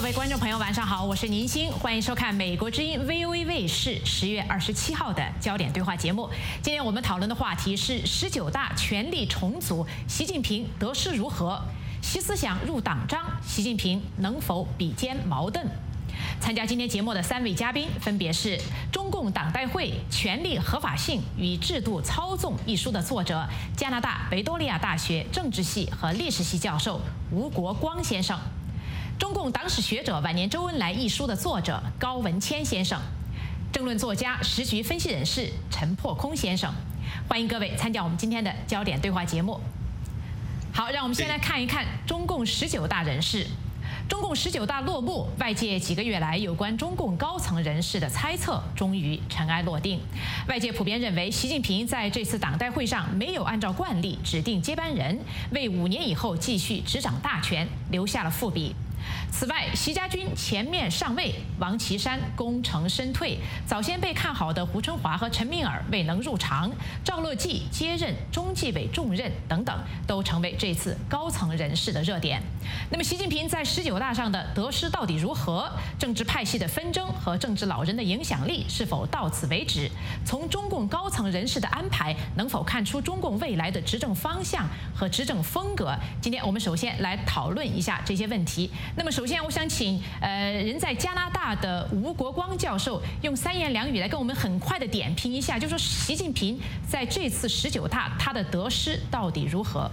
位观众朋友，晚上好，我是宁鑫，欢迎收看美国之音 VOA 卫视10月27号的焦点对话节目。今天我们讨论的话题是19大权力重组，习近平得失如何？习思想入党章，习近平能否比肩毛邓？参加今天节目的3位嘉宾分别是中共党代会《权力合法性与制度操纵》一书的作者、加拿大维多利亚大学政治系和历史系教授吴国光先生。中共党史学者《晚年周恩来》一书的作者高文谦先生，政论作家、时局分析人士陈破空先生，欢迎各位参加我们今天的焦点对话节目。好，让我们先来看一看中共19大人事。中共19大落幕，外界几个月来有关中共高层人士的猜测终于尘埃落定。外界普遍认为，习近平在这次党代会上没有按照惯例指定接班人，为5年以后继续执掌大权留下了伏笔。此外，习家军前面上位，王岐山功成身退，早先被看好的胡春华和陈敏尔未能入常，赵乐际接任中纪委重任等等，都成为这次高层人士的热点。那么，习近平在19大上的得失到底如何？政治派系的纷争和政治老人的影响力是否到此为止？从中共高层人士的安排，能否看出中共未来的执政方向和执政风格？今天我们首先来讨论一下这些问题。那么首先，我想请人在加拿大的吴国光教授用3言2语来跟我们很快的点评一下，就说习近平在这次19大他的得失到底如何？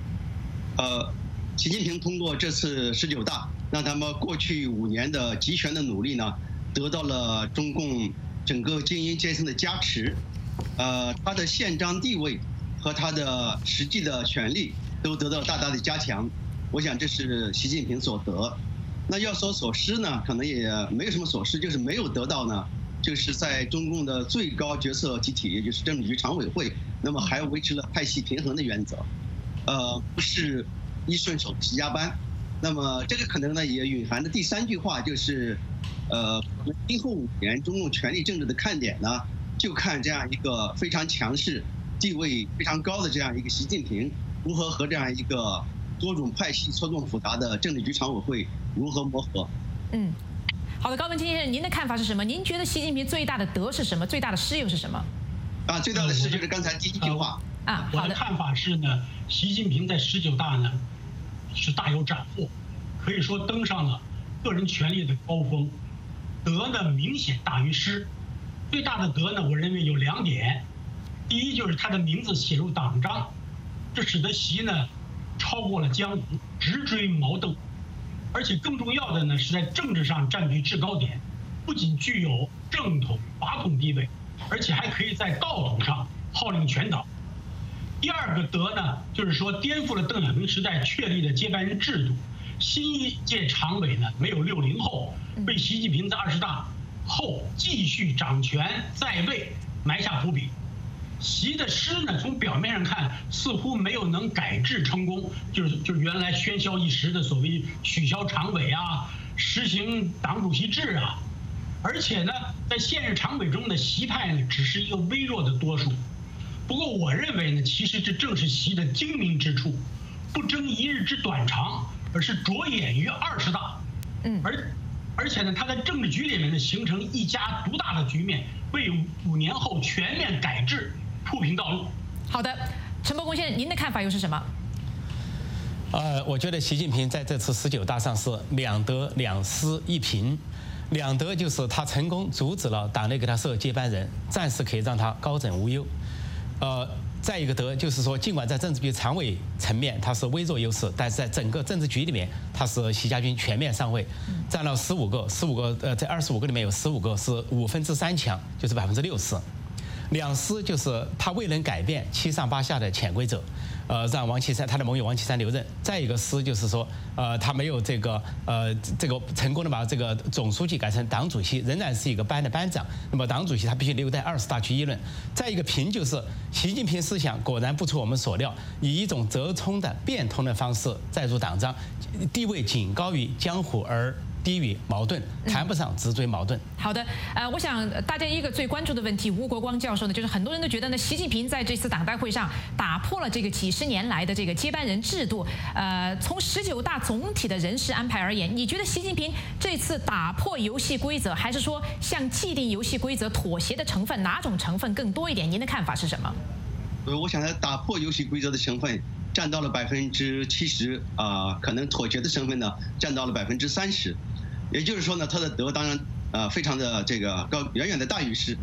习近平通过这次19大，让他们过去5年的集权的努力呢，得到了中共整个精英阶层的加持，他的宪章地位和他的实际的权力都得到大大的加强。我想这是习近平所得。那要说所失呢，可能也没有什么所失，就是没有得到呢，就是在中共的最高决策集体，也就是政治局常委会，那么还维持了派系平衡的原则，不是一顺手齐家班。那么这个可能呢也蕴含着第3句话，就是今后5年中共权力政治的看点呢，就看这样一个非常强势、地位非常高的这样一个习近平，如何和这样一个多种派系错综复杂的政治局常委会如何磨合？ 好的，高文谦先生，您的看法是什么？您觉得习近平最大的得是什么？最大的失又是什么？ 最大的失就是刚才第1句话。 我的看法是呢，习近平在19大呢是大有斩获，可以说登上了个人权力的高峰，得呢明显大于失。最大的得呢，我认为有2点。第一就是他的名字写入党章，这使得习呢超过了江湖，直追毛邓，而且更重要的呢是在政治上占据制高点，不仅具有正统法统地位，而且还可以在道统上号令全党。第2个得呢，就是说颠覆了邓小平时代确立的接班人制度，新一届常委呢没有60后，为习近平在20大后继续掌权在位埋下伏笔。习的失呢，从表面上看似乎没有能改制成功，就是原来喧嚣一时的所谓取消常委啊，实行党主席制啊，而且呢，在现任常委中的习派呢，只是一个微弱的多数。不过我认为呢，其实这正是习的精明之处，不争一日之短长，而是着眼于20大，而且呢，他在政治局里面呢，形成一家独大的局面，为5年后全面改制铺平道路。好的， 陈伯公先生，您的看法又是什么？ 我觉得习近平在这次19大上是2得2失1平。2得就是他成功阻止了党内给他设接班人，暂时可以让他高枕无忧。再一个得就是说，尽管在政治局常委层面他是微弱优势，但是在整个政治局里面，他是习家军全面上位，占了15个，在25个里面有15个是3/5强，就是60%。2失就是他未能改变7上8下的潜规则，让王岐山他的盟友王岐山留任。再一个失就是说，他没有这个成功的把这个总书记改成党主席，仍然是一个班的班长。那么党主席他必须留在20大去议论。再一个平就是习近平思想果然不出我们所料，以一种折冲的变通的方式载入党章，地位仅高于江湖而低于矛盾，谈不上直追矛盾。 好的，我想大家一个最关注的问题，吴国光教授呢，就是很多人都觉得呢，习近平在这次党代会上打破了这个几10年来的这个接班人制度。从19大总体的人事安排而言，你觉得习近平这次打破游戏规则，还是说向既定游戏规则妥协的成分，哪种成分更多一点？您的看法是什么？ 我想他打破游戏规则的成分占到了70%，可能妥协的成分呢占到了30%。也就是说呢，他的德当然非常的这个高，远远的大于失。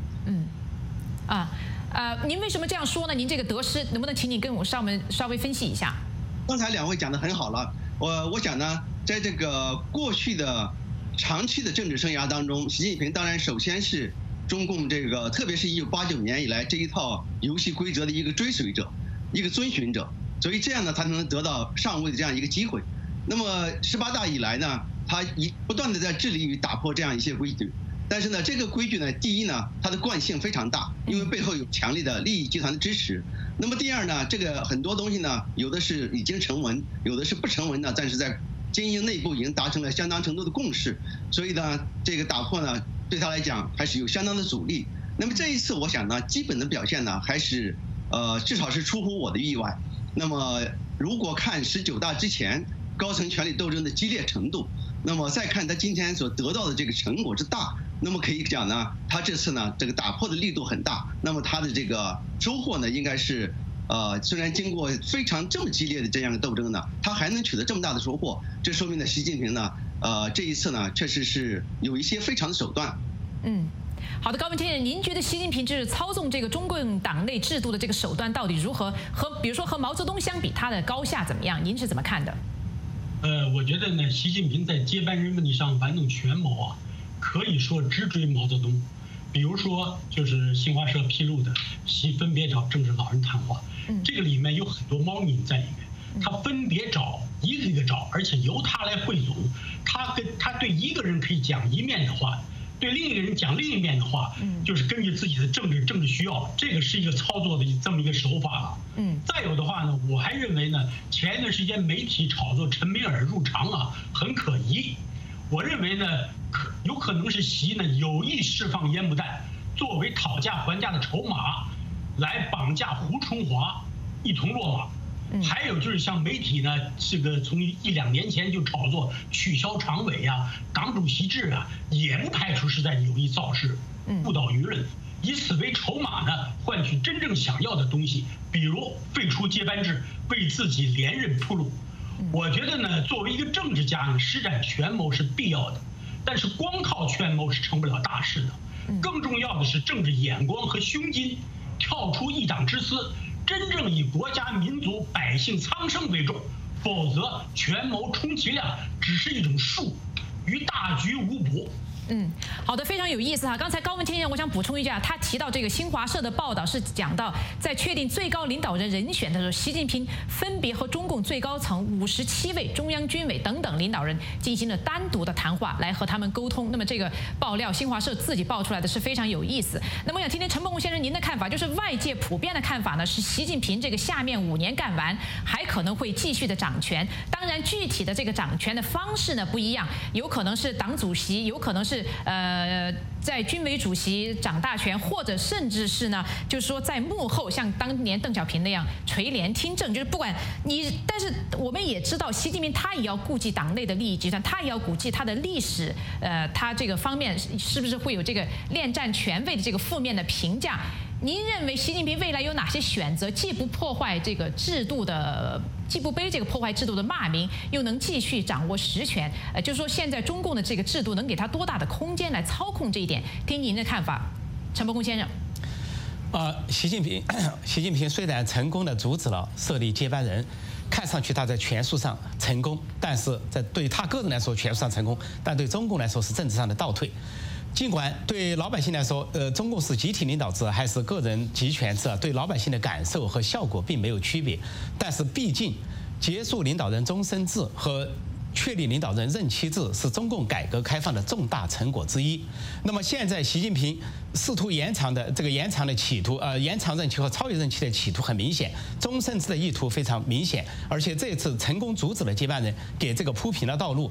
您为什么这样说呢？您这个得失能不能请你跟我稍微分析一下？ 刚才2位讲得很好了，我想呢，在这个过去的长期的政治生涯当中，习近平当然首先是中共这个，特别是1989年以来这一套游戏规则的一个追随者，一个遵循者，所以这样呢，他才能得到上位的这样一个机会。那么18大以来呢，他不断的在致力于打破这样一些规矩，但是呢，这个规矩呢，第一呢，它的惯性非常大，因为背后有强烈的利益集团的支持。那么第二呢，这个很多东西呢，有的是已经成文，有的是不成文的，但是在精英内部已经达成了相当程度的共识，所以呢，这个打破呢，对他来讲还是有相当的阻力。那么这一次，我想呢，基本的表现呢，还是至少是出乎我的意外。那么如果看19大之前高层权力斗争的激烈程度，那么再看他今天所得到的这个成果之大，那么可以讲呢，他这次呢这个打破的力度很大，那么他的这个收获呢，应该是虽然经过非常这么激烈的这样的斗争呢，他还能取得这么大的收获，这说明呢，习近平呢这一次呢确实是有一些非常的手段。 好的，高文先生，您觉得习近平就是操纵这个中共党内制度的这个手段到底如何？比如说和毛泽东相比，他的高下怎么样？您是怎么看的？ 我觉得呢，习近平在接班人问题上玩弄权谋可以说直追毛泽东。比如说，就是新华社披露的习分别找政治老人谈话，这个里面有很多猫腻在里面。他分别找，一个一个找，而且由他来汇总。他对一个人可以讲一面的话，对另一个人讲另一面的话，就是根据自己的政治需要，这个是一个操作的这么一个手法。再有的话呢，我还认为呢，前一段时间媒体炒作陈敏尔入常很可疑。我认为呢，有可能是习呢有意释放烟幕弹，作为讨价还价的筹码，来绑架胡春华一同落马。还有就是像媒体呢，这个从1、2年前就炒作取消常委党主席制也不排除是在有意造势，误导舆论，以此为筹码呢，换取真正想要的东西，比如废除接班制，为自己连任铺路。我觉得呢，作为一个政治家呢，施展权谋是必要的，但是光靠权谋是成不了大事的。更重要的是政治眼光和胸襟，跳出一党之私，真正以国家民族百姓苍生为重，否则权谋充其量只是一种术，与大局无补。 好的，非常有意思刚才高文先生，我想补充一下，他提到这个新华社的报道是讲到，在确定最高领导人人选的时候，习近平分别和中共最高层57位中央军委等等领导人进行了单独的谈话，来和他们沟通。那么这个爆料，新华社自己爆出来的是非常有意思。那么我想听听陈伯宏先生您的看法，就是外界普遍的看法呢，是习近平这个下面5年干完，还可能会继续的掌权。当然，具体的这个掌权的方式呢不一样，有可能是党主席，有可能是在军委主席掌大权，或者甚至是呢，就是说在幕后像当年邓小平那样垂帘听政，就是不管你，但是我们也知道，习近平他也要顾及党内的利益集团，他也要顾及他的历史，他这个方面是不是会有这个恋战权位的这个负面的评价？您认为习近平未来有哪些选择，既不破坏这个制度的，既不背这个破坏制度的骂名，又能继续掌握实权？就是说现在中共的这个制度能给他多大的空间来操控这一点？听您的看法，陈伯宏先生。 习近平虽然成功的阻止了设立接班人，看上去他在权术上成功，但是对他个人来说权术上成功，但对中共来说是政治上的倒退。尽管对老百姓来说，中共是集体领导制还是个人集权制，对老百姓的感受和效果并没有区别。但是毕竟，结束领导人终身制和确立领导人任期制是中共改革开放的重大成果之一。那么现在习近平试图延长的企图，延长任期和超越任期的企图很明显，终身制的意图非常明显，而且这次成功阻止了接班人，给这个铺平了道路。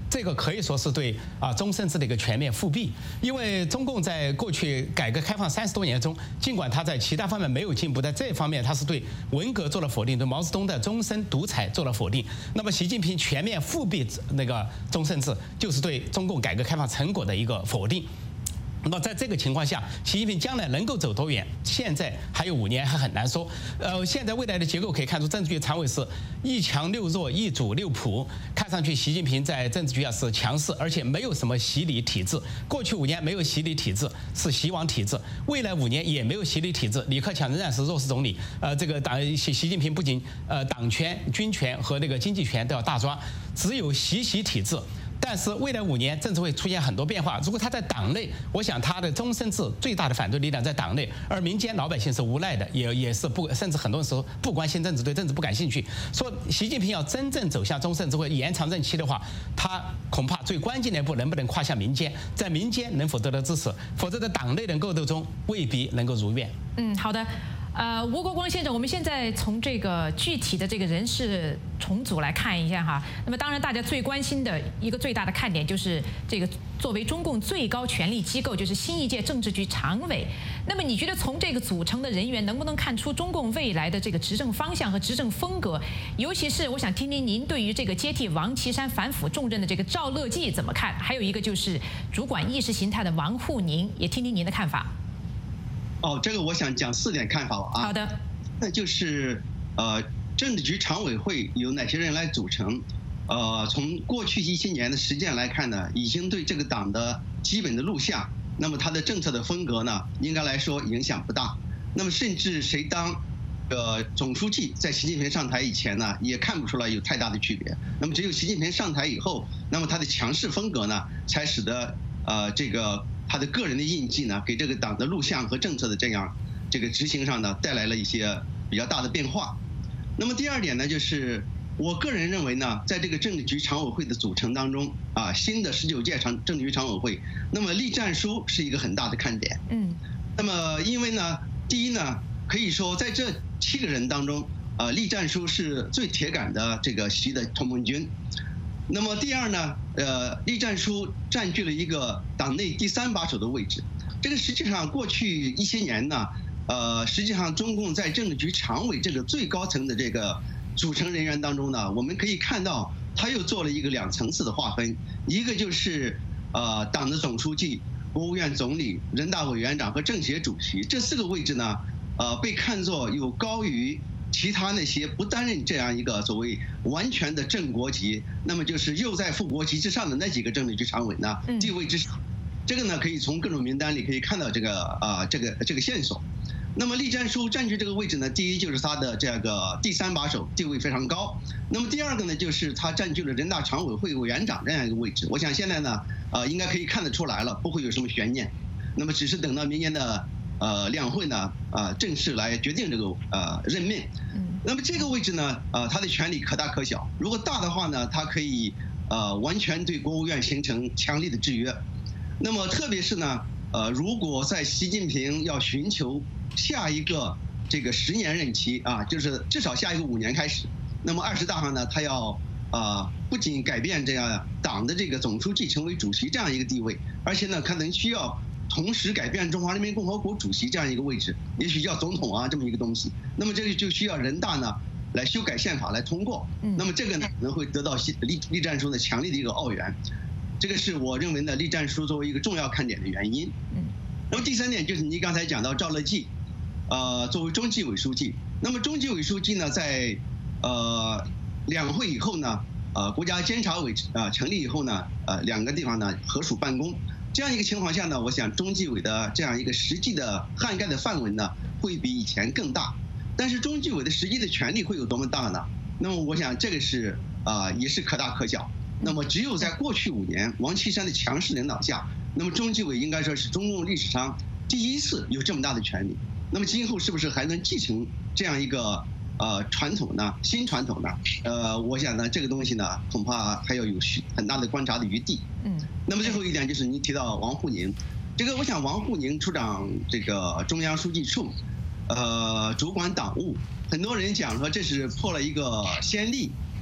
这个可以说是对终身制的一个全面复辟。因为中共在过去改革开放30多年中，尽管它在其他方面没有进步，在这方面它是对文革做了否定，对毛泽东的终身独裁做了否定。那么习近平全面复辟那个终身制，就是对中共改革开放成果的一个否定。那么在这个情况下，习近平将来能够走多远，现在还有5年还很难说。现在未来的结构可以看出，政治局常委是1强6弱1主6普，看上去习近平在政治局是强势，而且没有什么习李体制。过去5年没有习李体制，是习王体制；未来5年也没有习李体制，李克强仍然是弱势总理。这个习近平不仅党权、军权和那个经济权都要大抓，只有习体制。但是未来5年政治会出现很多变化。如果他在党内，我想他的终身制最大的反对力量在党内，而民间老百姓是无奈的，也是甚至很多时候不关心政治，对政治不感兴趣。说习近平要真正走向终身制或延长任期的话，他恐怕最关键的一步能不能跨向民间，在民间能否得到支持，否则在党内的斗争中未必能够如愿。 好的。吴国光先生，我们现在从这个具体的这个人事重组来看一下哈。那么当然，大家最关心的一个最大的看点就是这个作为中共最高权力机构，就是新一届政治局常委。那么你觉得从这个组成的人员能不能看出中共未来的这个执政方向和执政风格？尤其是我想听听您对于这个接替王岐山反腐重任的这个赵乐际怎么看？还有一个就是主管意识形态的王沪宁，也听听您的看法。 这个我想讲4点看法啊。 好的。 那就是政治局常委会由哪些人来组成？从过去一些年的实践来看呢，已经对这个党的基本的路向，那么它的政策的风格呢，应该来说影响不大。那么甚至谁当总书记，在习近平上台以前呢，也看不出来有太大的区别。那么只有习近平上台以后，那么他的强势风格呢，才使得他的个人的印记呢，给这个党的路向和政策的这个执行上呢，带来了一些比较大的变化。那么第2点呢，就是我个人认为呢，在这个政治局常委会的组成当中新的19届政治局常委会，那么栗战书是一个很大的看点。那么因为呢，第一呢，可以说在这7个人当中，栗战书是最铁杆的这个习的同盟军。那么第2呢，栗战书占据了一个党内第3把手的位置。这个实际上过去一些年呢，实际上中共在政治局常委这个最高层的这个组成人员当中呢，我们可以看到他又做了一个2层次的划分，一个就是党的总书记、国务院总理、人大委员长和政协主席这4个位置呢，被看作有高于其他那些不担任这样一个所谓完全的正国级，那么就是又在副国级之上的那几个政治局常委呢，地位之上，这个呢可以从各种名单里可以看到这个线索。那么栗战书占据这个位置呢，第一就是他的这个第3把手，地位非常高。那么第2个呢，就是他占据了人大常委会委员长这样一个位置。我想现在呢，应该可以看得出来了，不会有什么悬念。那么只是等到明年的两会呢，正式来决定这个任命。那么这个位置呢，他的权力可大可小。如果大的话呢，他可以完全对国务院形成强力的制约。那么特别是呢，如果在习近平要寻求下一个这个10年任期就是至少下一个5年开始，那么20大上呢，他要不仅改变这样党的这个总书记成为主席这样一个地位，而且呢，可能需要同时改变中华人民共和国主席这样一个位置，也许叫总统这么一个东西。那么这个就需要人大呢来修改宪法来通过。那么这个呢可能会得到栗战书的强力的一个奥援，这个是我认为呢栗战书作为一个重要看点的原因。那么第3点就是你刚才讲到赵乐际，作为中纪委书记。那么中纪委书记呢，在两会以后呢，国家监察委成立以后呢，2个地方呢合署办公。这样一个情况下呢，我想中纪委的这样一个实际的涵盖的范围呢，会比以前更大。但是中纪委的实际的权力会有多么大呢？那么我想这个是也是可大可小。那么只有在过去5年王岐山的强势领导下，那么中纪委应该说是中共历史上第1次有这么大的权力。那么今后是不是还能继承这样一个传统呢？新传统呢？我想呢，这个东西呢，恐怕还要有很大的观察的余地。那么最后一点就是你提到王沪宁，这个我想王沪宁处长这个中央书记处，主管党务，很多人讲说这是破了一个先例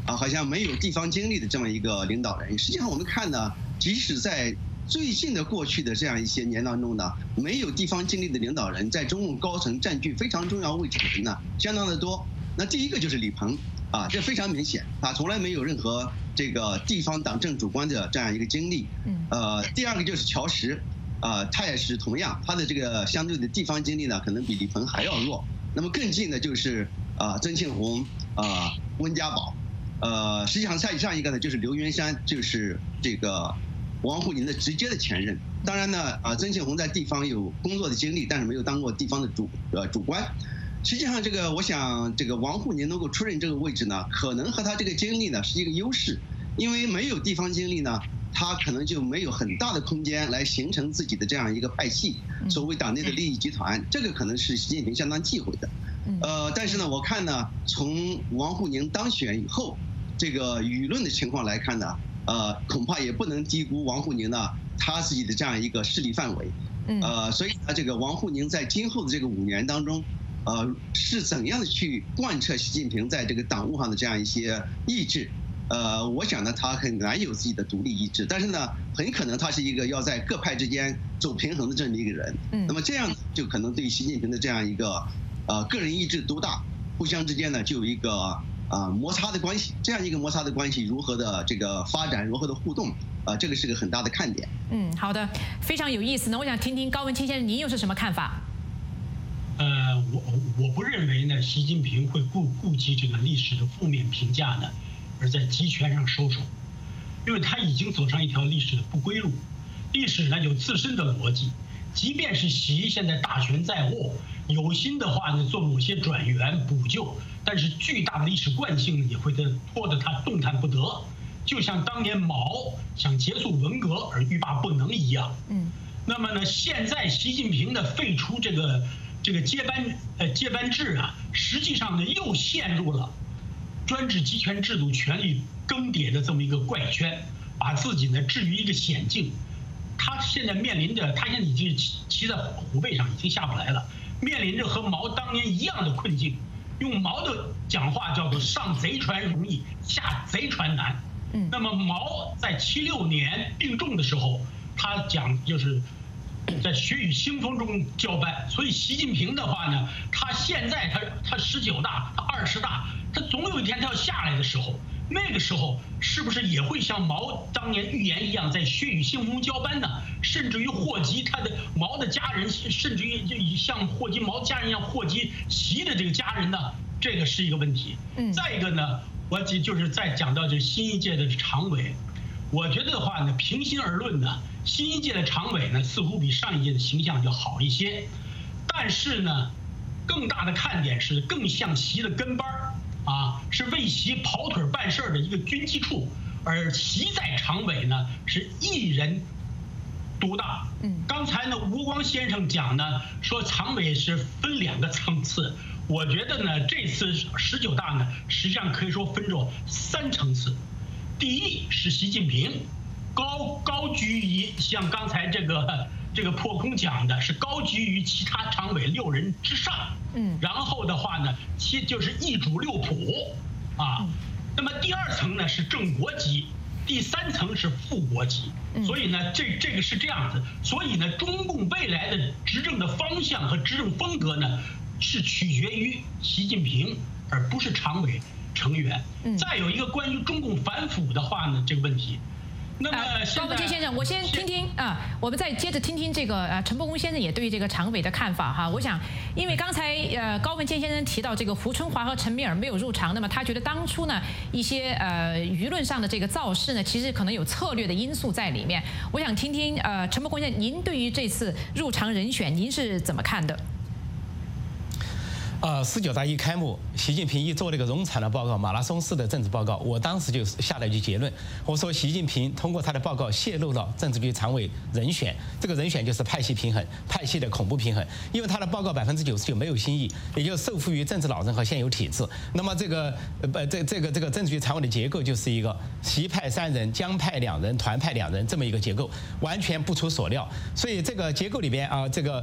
好像没有地方经历的这么一个领导人。实际上我们看呢，即使在最近的过去的这样一些年当中呢，没有地方经历的领导人，在中共高层占据非常重要位置的人呢，相当的多。那第一个就是李鹏这非常明显，他从来没有任何这个地方党政主官的这样一个经历。第二个就是乔石，他也是同样，他的这个相对的地方经历呢，可能比李鹏还要弱。那么更近的就是曾庆红、温家宝，实际上再上一个呢就是刘云山，就是这个王沪宁的直接的前任。当然呢，曾庆红在地方有工作的经历，但是没有当过地方的主官。实际上，我想这个王沪宁能够出任这个位置呢，可能和他这个经历呢是一个优势，因为没有地方经历呢，他可能就没有很大的空间来形成自己的这样一个派系，所谓党内的利益集团，这个可能是习近平相当忌讳的。但是呢，我看呢，从王沪宁当选以后，这个舆论的情况来看呢，恐怕也不能低估王沪宁呢他自己的这样一个势力范围。所以呢，这个王沪宁在今后的这个5年当中，是怎样的去贯彻习近平在这个党务上的这样一些意志？我想呢，他很难有自己的独立意志，但是呢，很可能他是一个要在各派之间走平衡的这么一个人。那么这样就可能对习近平的这样一个个人意志独大，互相之间呢就有一个摩擦的关系。这样一个摩擦的关系如何的这个发展，如何的互动，这个是个很大的看点。 好的，非常有意思呢。我想听听高文谦先生，您又是什么看法？ 我不认为呢，习近平会顾及这个历史的负面评价呢，而在集权上收手，因为他已经走上一条历史的不归路。历史呢有自身的逻辑，即便是习现在大权在握，有心的话呢做某些转员补救，但是巨大的历史惯性也会拖得他动弹不得，就像当年毛想结束文革而欲罢不能一样。那么呢，现在习近平呢废除这个接班制啊，实际上呢又陷入了专制集权制度权力更迭的这么一个怪圈，把自己呢置于一个险境。他现在面临着，他现在已经骑在虎背上，已经下不来了，面临着和毛当年一样的困境。用毛的讲话叫做上贼船容易，下贼船难。那么毛在76年病重的时候，他讲就是在血雨腥风中交班，所以习近平的话呢，他现在他19大，他20大，他总有一天他要下来的时候，那个时候是不是也会像毛当年预言一样，在血雨腥风交班呢？甚至于祸及毛的家人，甚至于像祸及毛家人一样祸及习的这个家人呢？这个是一个问题。再一个呢，我就是再讲到这新一届的常委，我觉得的话呢，平心而论呢，新一届的常委呢似乎比上一届的形象要好一些，但是呢，更大的看点是更像习的跟班是为习跑腿办事的一个军机处，而习在常委呢是一人独大。刚才呢吴光先生讲呢，说常委是分2个层次，我觉得呢这次19大呢实际上可以说分着3层次。第一是习近平高居于像刚才这个破空讲的是高居于其他常委6人之上。然后的话呢，就是一主6普那么第2层呢是正国级，第3层是副国级。所以呢，这个是这样子。所以呢，中共未来的执政的方向和执政风格呢，是取决于习近平，而不是常委成员。再有一个关于中共反腐的话呢，这个问题。那么高文谦先生，我先听听我们再接着听听这个陈伯公先生也对这个常委的看法哈。我想，因为刚才高文谦先生提到这个胡春华和陈敏尔没有入常，那么他觉得当初呢一些舆论上的这个造势呢，其实可能有策略的因素在里面。我想听听陈伯公先生，您对于这次入常人选您是怎么看的 ？19大一开幕，习近平一做了一个冗长的报告，马拉松式的政治报告，我当时就下了一句结论，我说习近平通过他的报告泄露了政治局常委人选，这个人选就是派系平衡，派系的恐怖平衡，因为他的报告99%没有新意，也就受缚于政治老人和现有体制。那么这个政治局常委的结构就是一个习派3人，江派2人，团派2人这么一个结构，完全不出所料。所以这个结构里边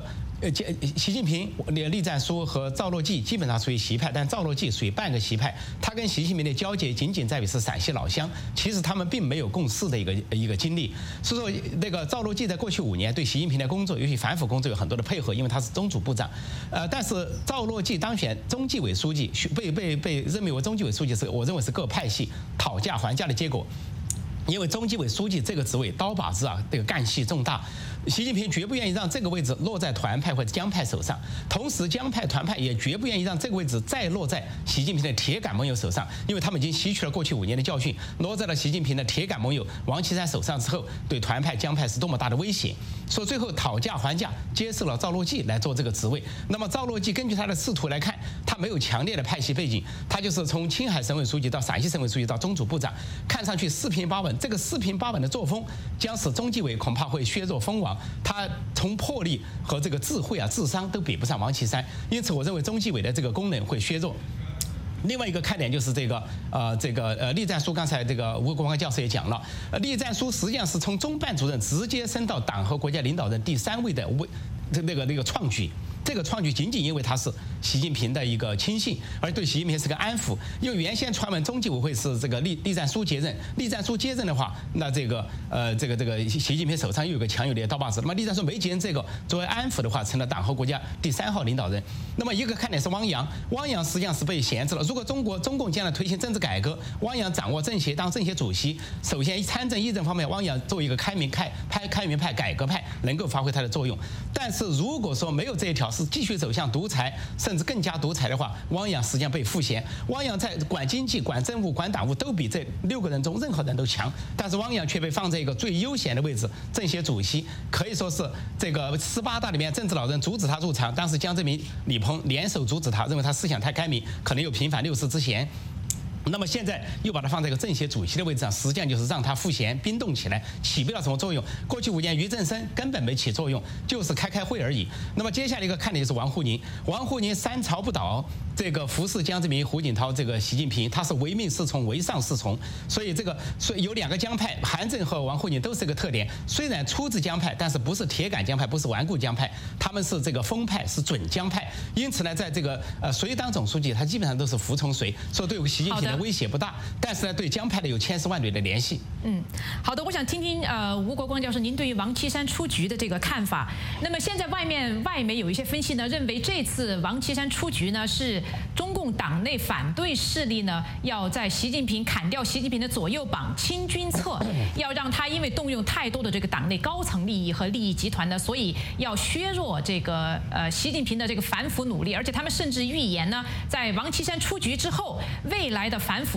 习近平、栗战书和赵乐际基本上属于习派，但赵乐际属于半个习派。他跟习近平的交接仅仅在于是陕西老乡，其实他们并没有共事的一个经历。所以说，那个赵乐际在过去5年对习近平的工作，尤其反腐工作有很多的配合，因为他是中组部长。但是赵乐际当选中纪委书记，被任命为中纪委书记，我认为是各派系讨价还价的结果。因为中纪委书记这个职位刀把子啊，这个干系重大，习近平绝不愿意让这个位置落在团派或者江派手上，同时江派团派也绝不愿意让这个位置再落在习近平的铁杆盟友手上，因为他们已经吸取了过去5年的教训，落在了习近平的铁杆盟友王岐山手上之后，对团派江派是多么大的威胁。所以最后讨价还价，接受了赵乐际来做这个职位。那么赵乐际根据他的仕途来看，他没有强烈的派系背景，他就是从青海省委书记到陕西省委书记到中组部长，看上去四平八稳。这个四平八稳的作风，将使中纪委恐怕会削弱锋芒。他从魄力和这个智慧啊、智商都比不上王岐山，因此我认为中纪委的这个功能会削弱。另外一个看点就是栗战书，刚才这个吴国光教授也讲了，栗战书实际上是从中办主任直接升到党和国家领导人第3位的那个创举。这个创举仅仅因为他是习近平的一个亲信，而对习近平是个安抚。因为原先传闻中纪委会是这个栗战书接任，栗战书接任的话，那这个习近平手上又有个强有力的刀把子。那么栗战书没接任这个，作为安抚的话，成了党和国家第3号领导人。那么一个看点是汪洋，汪洋实际上是被闲置了。如果中共将来推行政治改革，汪洋掌握政协当政协主席，首先参政议政方面，汪洋作为一个开明派、改革派，能够发挥它的作用。但是如果说没有这一条，是继续走向独裁，甚至更加独裁的话，汪洋实际上被赋闲。汪洋在管经济、管政务、管党务都比这6个人中任何人都强，但是汪洋却被放在一个最悠闲的位置，政协主席，可以说是这个18大里面政治老人阻止他入场，当时江泽民、李鹏联手阻止他，认为他思想太开明，可能有平反6世之嫌。那么现在又把它放在一个政协主席的位置上，实际上就是让他赋闲冰冻起来，起不了什么作用。过去5年俞正声根本没起作用，就是开会而已。那么接下来一个看点就是王沪宁，王沪宁3朝不倒，这个服侍江泽民、胡锦涛，这个习近平，他是唯命是从、唯上是从。所以有2个江派，韩正和王沪宁都是个特点。虽然出自江派，但是不是铁杆江派，不是顽固江派，他们是这个风派，是准江派。因此呢，在这个谁当总书记，他基本上都是服从谁，所以对习近平的威胁不大，但是呢，对江派的有千丝万缕的联系。 好的，我想听听吴国光教授您对于王岐山出局的这个看法。那么现在外媒有一些分析呢，认为这次王岐山出局呢，是中共党内反对势力呢要在习近平砍掉习近平的左右膀、清君侧，要让他因为动用太多的这个党内高层利益和利益集团呢，所以要削弱这个习近平的这个反腐努力，而且他们甚至预言呢，在王岐山出局之后，未来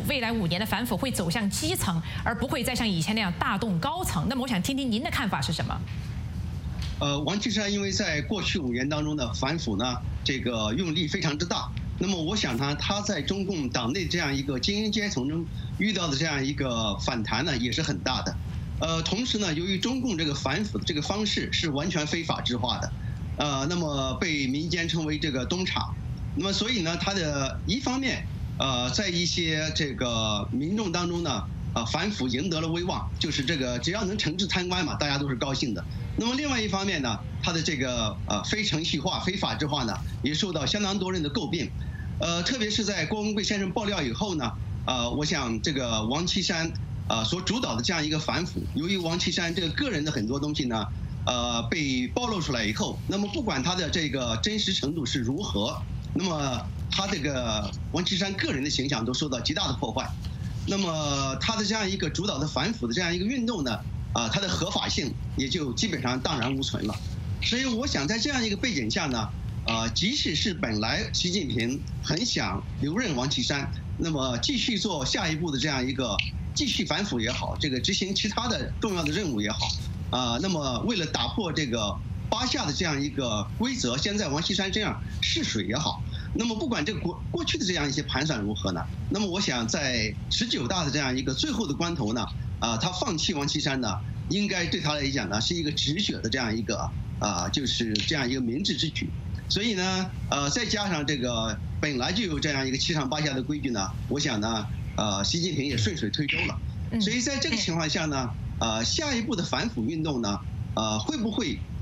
5年的反腐会走向基层，而不会再像以前那样大动高层。那么我想听听您的看法是什么？ 王岐山因为在过去5年当中的反腐呢，这个用力非常之大。那么我想他在中共党内这样一个精英阶层中遇到的这样一个反弹呢，也是很大的。同时呢，由于中共这个反腐的这个方式是完全非法制化的，那么被民间称为这个东厂。那么所以呢，他的一方面在一些这个民众当中呢，反腐赢得了威望，就是这个只要能惩治贪官嘛，大家都是高兴的。那么另外一方面呢，他的这个非程序化、非法制化呢，也受到相当多人的诟病。特别是在郭文贵先生爆料以后呢，我想这个王岐山所主导的这样一个反腐，由于王岐山这个个人的很多东西呢，被暴露出来以后，那么不管他的这个真实程度是如何，那么他这个王岐山个人的形象都受到极大的破坏。那么他的这样一个主导的反腐的这样一个运动呢，它的合法性也就基本上荡然无存了。所以我想在这样一个背景下呢，即使是本来习近平很想留任王岐山，那么继续做下一步的这样一个继续反腐也好，这个执行其他的重要的任务也好，那么为了打破这个8下的这样一个规则，先在王岐山身上试水也好，那么不管这个过去的这样一些盘算如何呢，那么我想在19大的这样一个最后的关头呢，他放弃王岐山呢，应该对他来讲呢是一个止血的这样一个就是这样一个明智之举。所以呢，再加上这个本来就有这样一个7上8下的规矩呢，我想呢，习近平也顺水推舟了。所以在这个情况下呢，下一步的反腐运动呢，会不会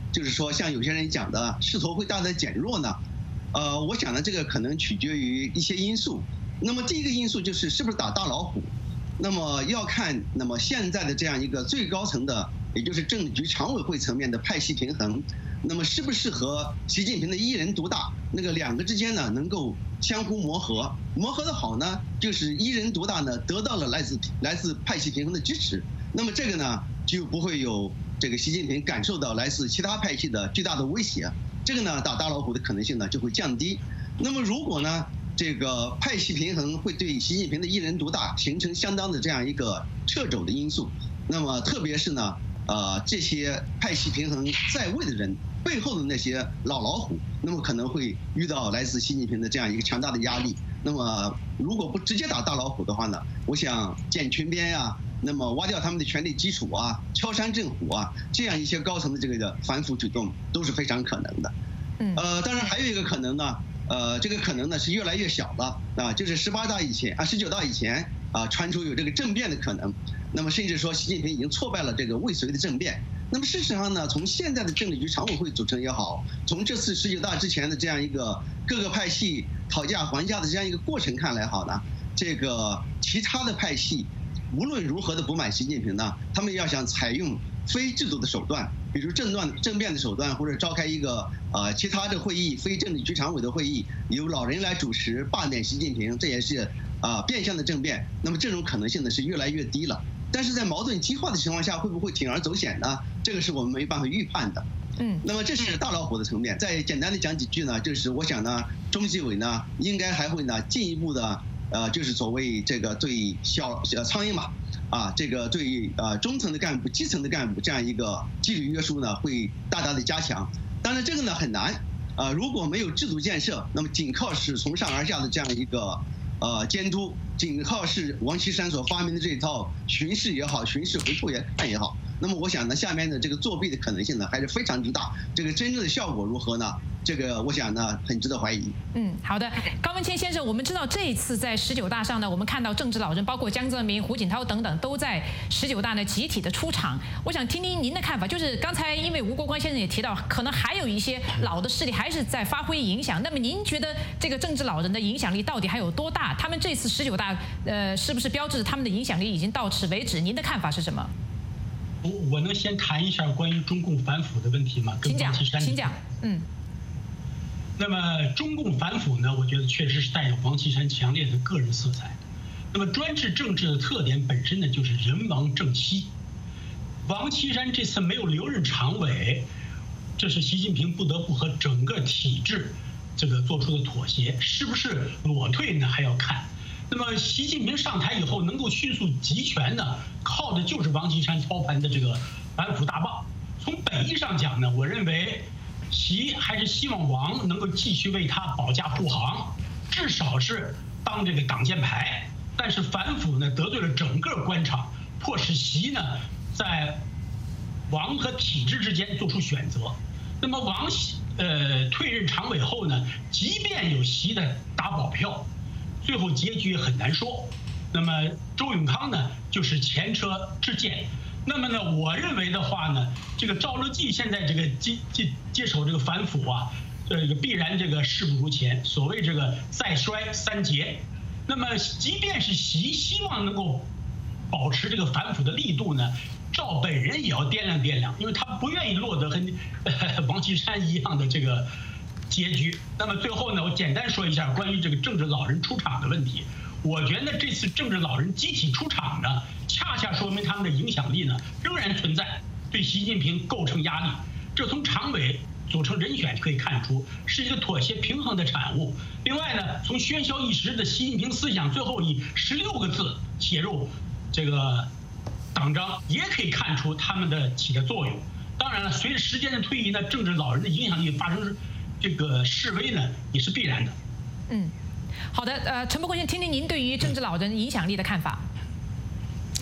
就是说像有些人讲的势头会大大减弱呢？我想呢，这个可能取决于一些因素。那么第一个因素就是是不是打大老虎，那么要看那么现在的这样一个最高层的，也就是政治局常委会层面的派系平衡，那么是不是和习近平的一人独大那个两个之间呢能够相互磨合，磨合的好呢，就是一人独大呢得到了来自派系平衡的支持，那么这个呢就不会有这个习近平感受到来自其他派系的巨大的威胁，这个呢打大老虎的可能性呢就会降低。那么如果呢这个派系平衡会对习近平的一人独大形成相当的这样一个掣肘的因素，那么特别是呢这些派系平衡在位的人背后的那些老老虎，那么可能会遇到来自习近平的这样一个强大的压力。那么如果不直接打大老虎的话呢，我想建群编呀，那么挖掉他们的权力基础啊，敲山震虎啊，这样一些高层的这个反腐举动都是非常可能的。当然还有一个可能呢，这个可能呢是越来越小了啊，就是19大以前传出有这个政变的可能，那么甚至说习近平已经挫败了这个未遂的政变。那么事实上呢，从现在的政治局常委会组成也好，从这次19大之前的这样一个各个派系讨价还价的这样一个过程看来好呢，这个其他的派系无论如何的不满习近平呢，他们要想采用非制度的手段，比如政变的手段，或者召开一个其他的会议，非政治局常委的会议，由老人来主持罢免习近平，这也是变相的政变。那么这种可能性呢是越来越低了。但是在矛盾激化的情况下，会不会铤而走险呢？这个是我们没办法预判的。那么这是大老虎的层面。再简单的讲几句呢，就是我想呢，中纪委呢应该还会呢进一步的就是所谓这个对小苍蝇嘛，这个对中层的干部、基层的干部这样一个纪律约束呢，会大大的加强。当然这个呢很难如果没有制度建设，那么仅靠是从上而下的这样一个监督，仅靠是王岐山所发明的这一套巡视也好，巡视回扣也好，那么我想呢，下面的这个作弊的可能性呢还是非常之大。这个真正的效果如何呢？这个我想呢很值得怀疑。 好的，高文谦先生，我们知道这一次在19大上呢，我们看到政治老人，包括江泽民、胡锦涛等等，都在19大呢集体的出场。我想听听您的看法，就是刚才因为吴国光先生也提到，可能还有一些老的势力还是在发挥影响。那么您觉得这个政治老人的影响力到底还有多大？他们这次19大是不是标志着他们的影响力已经到此为止？您的看法是什么？ 我能先谈一下关于中共反腐的问题吗？ 请讲，请讲。 那么中共反腐呢，我觉得确实是带有王岐山强烈的个人色彩。那么专制政治的特点本身呢，就是人亡政息。王岐山这次没有留任常委，这是习近平不得不和整个体制这个做出的妥协，是不是裸退呢？还要看。那么习近平上台以后能够迅速集权呢，靠的就是王岐山操盘的这个反腐大棒。从本意上讲呢，我认为习还是希望王能够继续为他保驾护航，至少是当这个挡箭牌。但是反腐呢得罪了整个官场，迫使习呢在王和体制之间做出选择。那么王退任常委后呢，即便有习的打保票，最后结局很难说。那么周永康呢就是前车之鉴。那么呢，我认为的话呢，这个赵乐际现在这个接手这个反腐这个必然这个势不如前。所谓这个再衰三捷。那么即便是习希望能够保持这个反腐的力度呢，赵本人也要掂量掂量，因为他不愿意落得和王岐山一样的这个结局。那么最后呢，我简单说一下关于这个政治老人出场的问题。我觉得这次政治老人集体出场呢，恰恰说明他们的影响力呢仍然存在，对习近平构成压力。这从常委组成人选可以看出，是一个妥协平衡的产物。另外呢，从喧嚣一时的习近平思想最后以16个字写入这个党章，也可以看出他们的起的作用。当然了，随着时间的推移呢，政治老人的影响力发生这个式微呢，也是必然的。 好的，陈伯坤先听听您对于政治老人影响力的看法。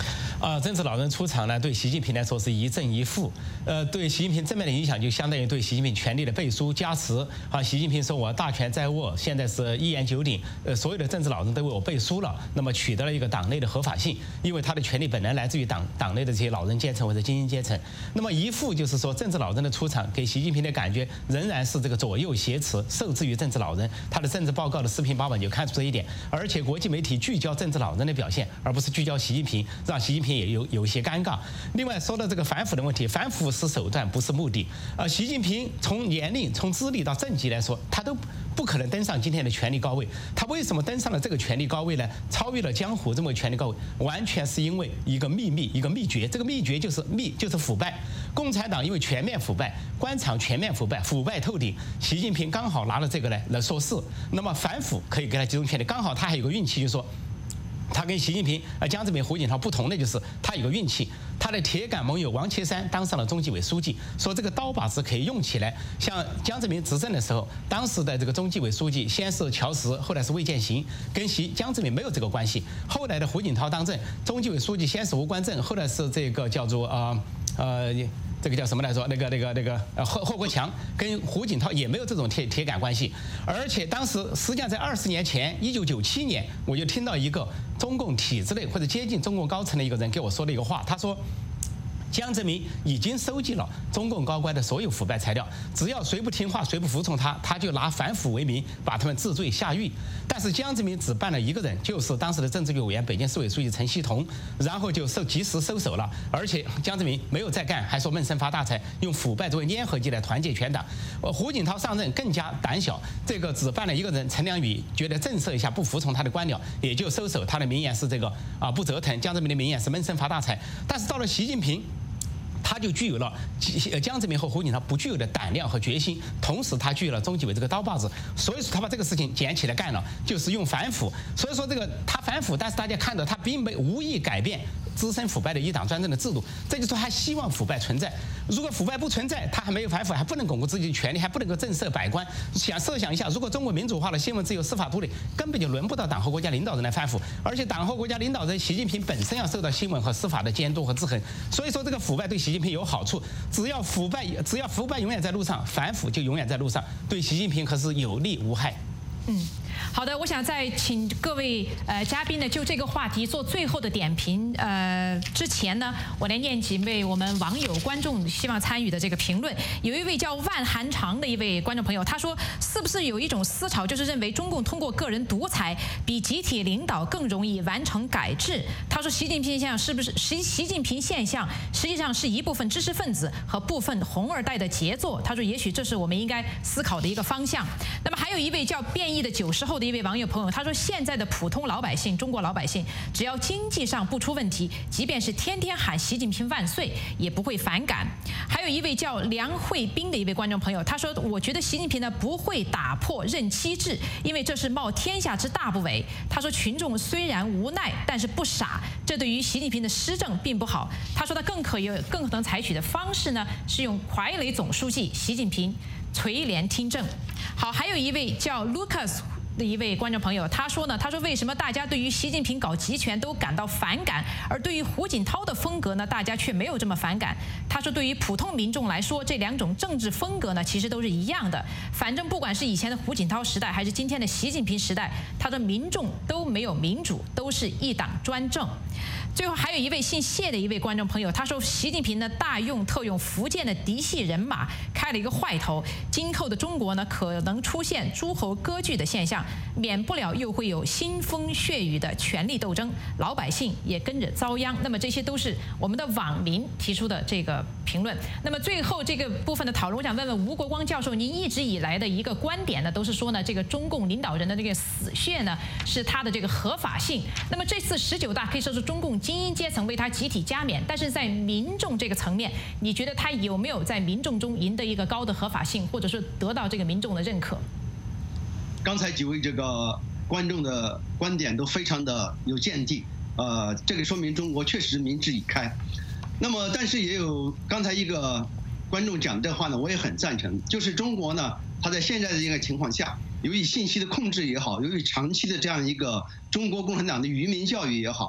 政治老人出场呢，对习近平来说是一正一负。对习近平正面的影响就相当于对习近平权力的背书加持。习近平说我大权在握，现在是一言九鼎，所有的政治老人都为我背书了，那么取得了一个党内的合法性，因为他的权力本来来自于党内的这些老人阶层或者精英阶层。那么一负就是说，政治老人的出场给习近平的感觉仍然是这个左右挟持，受制于政治老人。他的政治报告的四平八稳就看出这一点，而且国际媒体聚焦政治老人的表现，而不是聚焦习近平，让习近平也有一些尴尬。另外说到这个反腐的问题，反腐是手段，不是目的。习近平从年龄、从资历到政绩来说，他都不可能登上今天的权力高位。他为什么登上了这个权力高位呢？超越了江湖这么权力高位，完全是因为一个秘密、一个秘诀。这个秘诀就是腐败。共产党因为全面腐败，官场全面腐败，腐败透顶。习近平刚好拿了这个来说事，那么反腐可以给他集中权力。刚好他还有个运气，就是说，他跟习近平、江泽民、胡锦涛不同的就是他有个运气，他的铁杆盟友王岐山当上了中纪委书记，说这个刀把子可以用起来。像江泽民执政的时候，当时的这个中纪委书记先是乔石，后来是魏建行，跟江泽民没有这个关系。后来的胡锦涛当政，中纪委书记先是吴官正，后来是这个叫做这个叫什么来说？霍国强跟胡锦涛也没有这种铁杆关系，而且当时实际上在20年前，1997年，我就听到一个中共体制内或者接近中共高层的一个人给我说了一个话，他说，江泽民已经收集了中共高官的所有腐败材料，只要谁不听话，谁不服从他，他就拿反腐为名把他们治罪下狱。但是江泽民只办了一个人，就是当时的政治局委员、北京市委书记陈锡同，然后就及时收手了。而且江泽民没有再干，还说闷声发大财，用腐败作为粘合剂来团结全党。胡锦涛上任更加胆小，这个只办了一个人，陈良宇觉得震慑一下不服从他的官僚，也就收手。他的名言是这个不折腾。江泽民的名言是闷声发大财。但是到了习近平，他就具有了江泽民和胡锦涛不具有的胆量和决心，同时他具有了中纪委这个刀把子，所以说他把这个事情捡起来干了，就是用反腐。所以说这个他反腐，但是大家看到他并无意改变滋生腐败的一党专政的制度，这就是说他希望腐败存在。如果腐败不存在，他还没有反腐，还不能巩固自己的权利，还不能够震慑百官。设想一下，如果中国民主化了，新闻自由、司法独立，根本就轮不到党和国家领导人来反腐，而且党和国家领导人习近平本身要受到新闻和司法的监督和制衡。所以说这个腐败对习近平有好处，只要腐败永远在路上，反腐就永远在路上，对习近平可是有利无害。 好的，我想在请各位嘉宾呢就这个话题做最后的点评之前呢，我来念几位我们网友观众希望参与的这个评论。有一位叫万寒长的一位观众朋友，他说是不是有一种思潮，就是认为中共通过个人独裁比集体领导更容易完成改制？他说习近平现象是不是习近平现象实际上是一部分知识分子和部分红二代的杰作？他说也许这是我们应该思考的一个方向。那么还有一位叫变异的90后的一位网友朋友，他说现在的普通老百姓，中国老百姓，只要经济上不出问题，即便是天天喊习近平万岁，也不会反感。还有一位叫梁慧斌的一位观众朋友，他说我觉得习近平呢不会打破任期制，因为这是冒天下之大不韪。他说群众虽然无奈，但是不傻，这对于习近平的施政并不好。他说他更可能采取的方式呢，是用傀儡总书记习近平垂帘听政。好，还有一位叫 Lucas的一位观众朋友，他说为什么大家对于习近平搞集权都感到反感，而对于胡锦涛的风格呢，大家却没有这么反感？他说对于普通民众来说，这两种政治风格呢，其实都是一样的。反正不管是以前的胡锦涛时代，还是今天的习近平时代，他的民众都没有民主，都是一党专政。最后还有一位姓谢的一位观众朋友，他说习近平呢大用特用福建的嫡系人马，开了一个坏头，今后的中国呢可能出现诸侯割据的现象，免不了又会有腥风血雨的权力斗争，老百姓也跟着遭殃。那么这些都是我们的网民提出的这个评论。那么最后这个部分的讨论，我想问问吴国光教授，您一直以来的一个观点呢，都是说呢，这个中共领导人的这个死穴呢，是他的这个合法性。那么这次19大可以说是中共精英阶层为他集体加冕，但是在民众这个层面，你觉得他有没有在民众中赢得一个高的合法性，或者是得到这个民众的认可？ 刚才几位这个观众的观点都非常的有见地，这个说明中国确实民智已开。那么，但是也有刚才一个观众讲这话呢，我也很赞成，就是中国呢，它在现在的一个情况下，由于信息的控制也好，由于长期的这样一个中国共产党的愚民教育也好，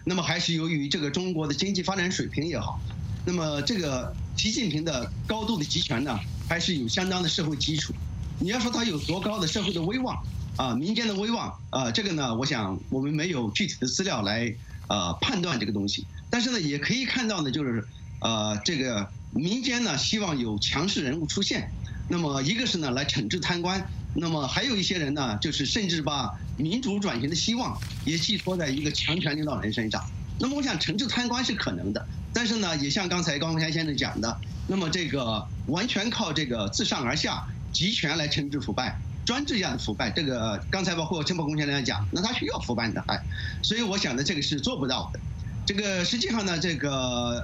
那么还是由于这个中国的经济发展水平也好，那么这个习近平的高度的集权呢，还是有相当的社会基础。你要说他有多高的社会的威望啊，民间的威望这个呢，我想我们没有具体的资料来判断这个东西。但是呢，也可以看到呢，就是这个民间呢希望有强势人物出现。那么一个是呢来惩治贪官，那么还有一些人呢，就是甚至把民主转型的希望也寄托在一个强权领导人身上。那么我想惩治贪官是可能的，但是呢，也像刚才高文山先生讲的，那么这个完全靠这个自上而下集权来惩治腐败、专制下的腐败，这个刚才包括陈伯公先生讲，那他需要腐败的，所以我想呢，这个是做不到的。这个实际上呢，这个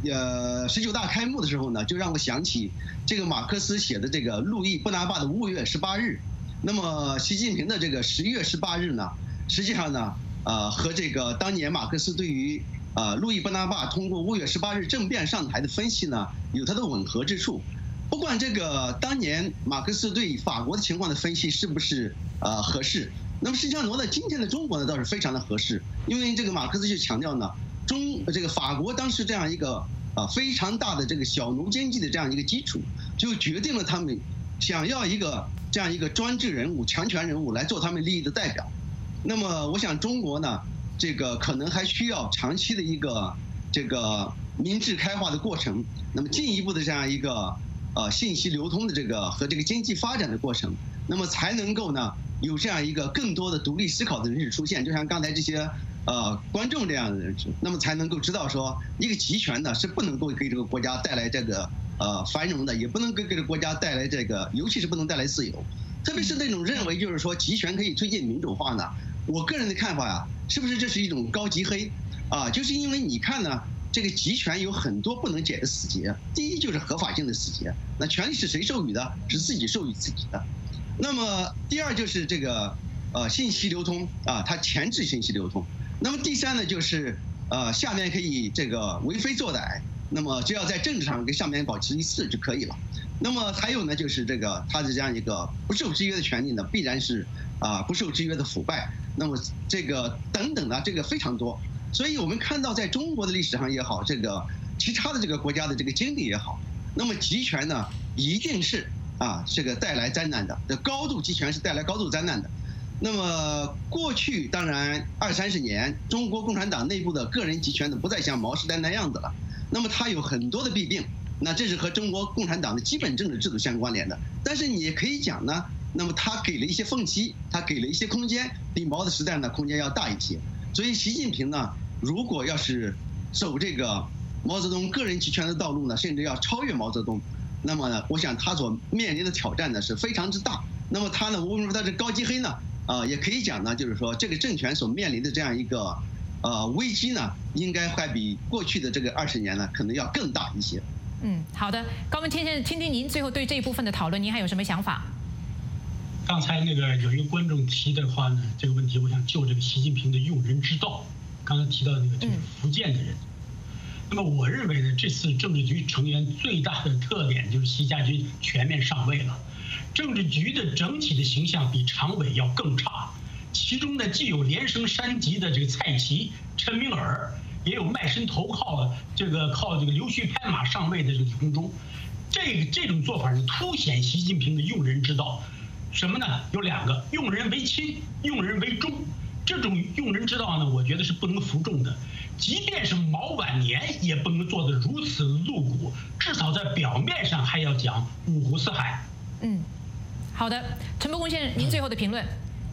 19大开幕的时候呢，就让我想起这个马克思写的这个路易·波拿巴的5月18日。那么习近平的这个11月18日呢，实际上呢，和这个当年马克思对于路易·波拿巴通过5月18日政变上台的分析呢，有它的吻合之处。不管这个当年马克思对法国的情况的分析是不是合适，那么实际上挪到今天的中国呢，倒是非常的合适，因为这个马克思就强调呢。这个法国当时这样一个非常大的这个小农经济的这样一个基础，就决定了他们想要这样一个专制人物、强权人物来做他们利益的代表。那么我想中国呢，这个可能还需要长期的一个这个民智开化的过程，那么进一步的这样一个信息流通的这个和这个经济发展的过程，那么才能够呢有这样一个更多的独立思考的人士出现。就像刚才这些观众这样的人士，那么才能够知道说，一个集权呢是不能够给这个国家带来这个繁荣的，也不能给这个国家带来这个，尤其是不能带来自由。特别是那种认为就是说集权可以推进民主化呢，我个人的看法呀，是不是这是一种高级黑就是因为你看呢，这个集权有很多不能解的死结。第一就是合法性的死结，那权力是谁授予的？是自己授予自己的。那么第二就是这个信息流通它前置信息流通。那么第三呢，就是下面可以这个为非作歹，那么只要在政治上跟上面保持一致就可以了。那么还有呢，就是这个他的这样一个不受制约的权利呢，必然是不受制约的腐败。那么这个等等这个非常多。所以我们看到在中国的历史上也好，这个其他的这个国家的这个经历也好，那么集权呢一定是这个带来灾难的，高度集权是带来高度灾难的。那么过去当然20-30年，中国共产党内部的个人集权呢，不再像毛时代那样子了。那么它有很多的弊病，那这是和中国共产党的基本政治制度相关联的。但是你也可以讲呢，那么它给了一些缝隙，它给了一些空间，比毛的时代呢空间要大一些。所以习近平呢，如果要是走这个毛泽东个人集权的道路呢，甚至要超越毛泽东，那么呢，我想他所面临的挑战呢是非常之大。那么他呢，为什么说他是高级黑呢？也可以讲呢，就是说这个政权所面临的这样一个危机呢，应该还比过去的这个20年呢，可能要更大一些。 好的，高文先生，听听您最后对这一部分的讨论，您还有什么想法？ 刚才那个有一个观众提的话呢，这个问题我想就这个习近平的用人之道，刚才提到那个就是福建的人。那么我认为呢，这次政治局成员最大的特点就是习家军全面上位了。政治局的整体的形象比常委要更差，其中呢既有连升3级的这个蔡奇、陈明尔，也有卖身投靠靠这个溜须拍马上位的这个李鸿忠。这种做法呢，凸显习近平的用人之道。什么呢？有2个：用人为亲，用人为忠。这种用人之道呢，我觉得是不能服众的。即便是毛晚年，也不能做得如此露骨，至少在表面上还要讲五湖四海。 好的，陈伯公先生，您最后的评论。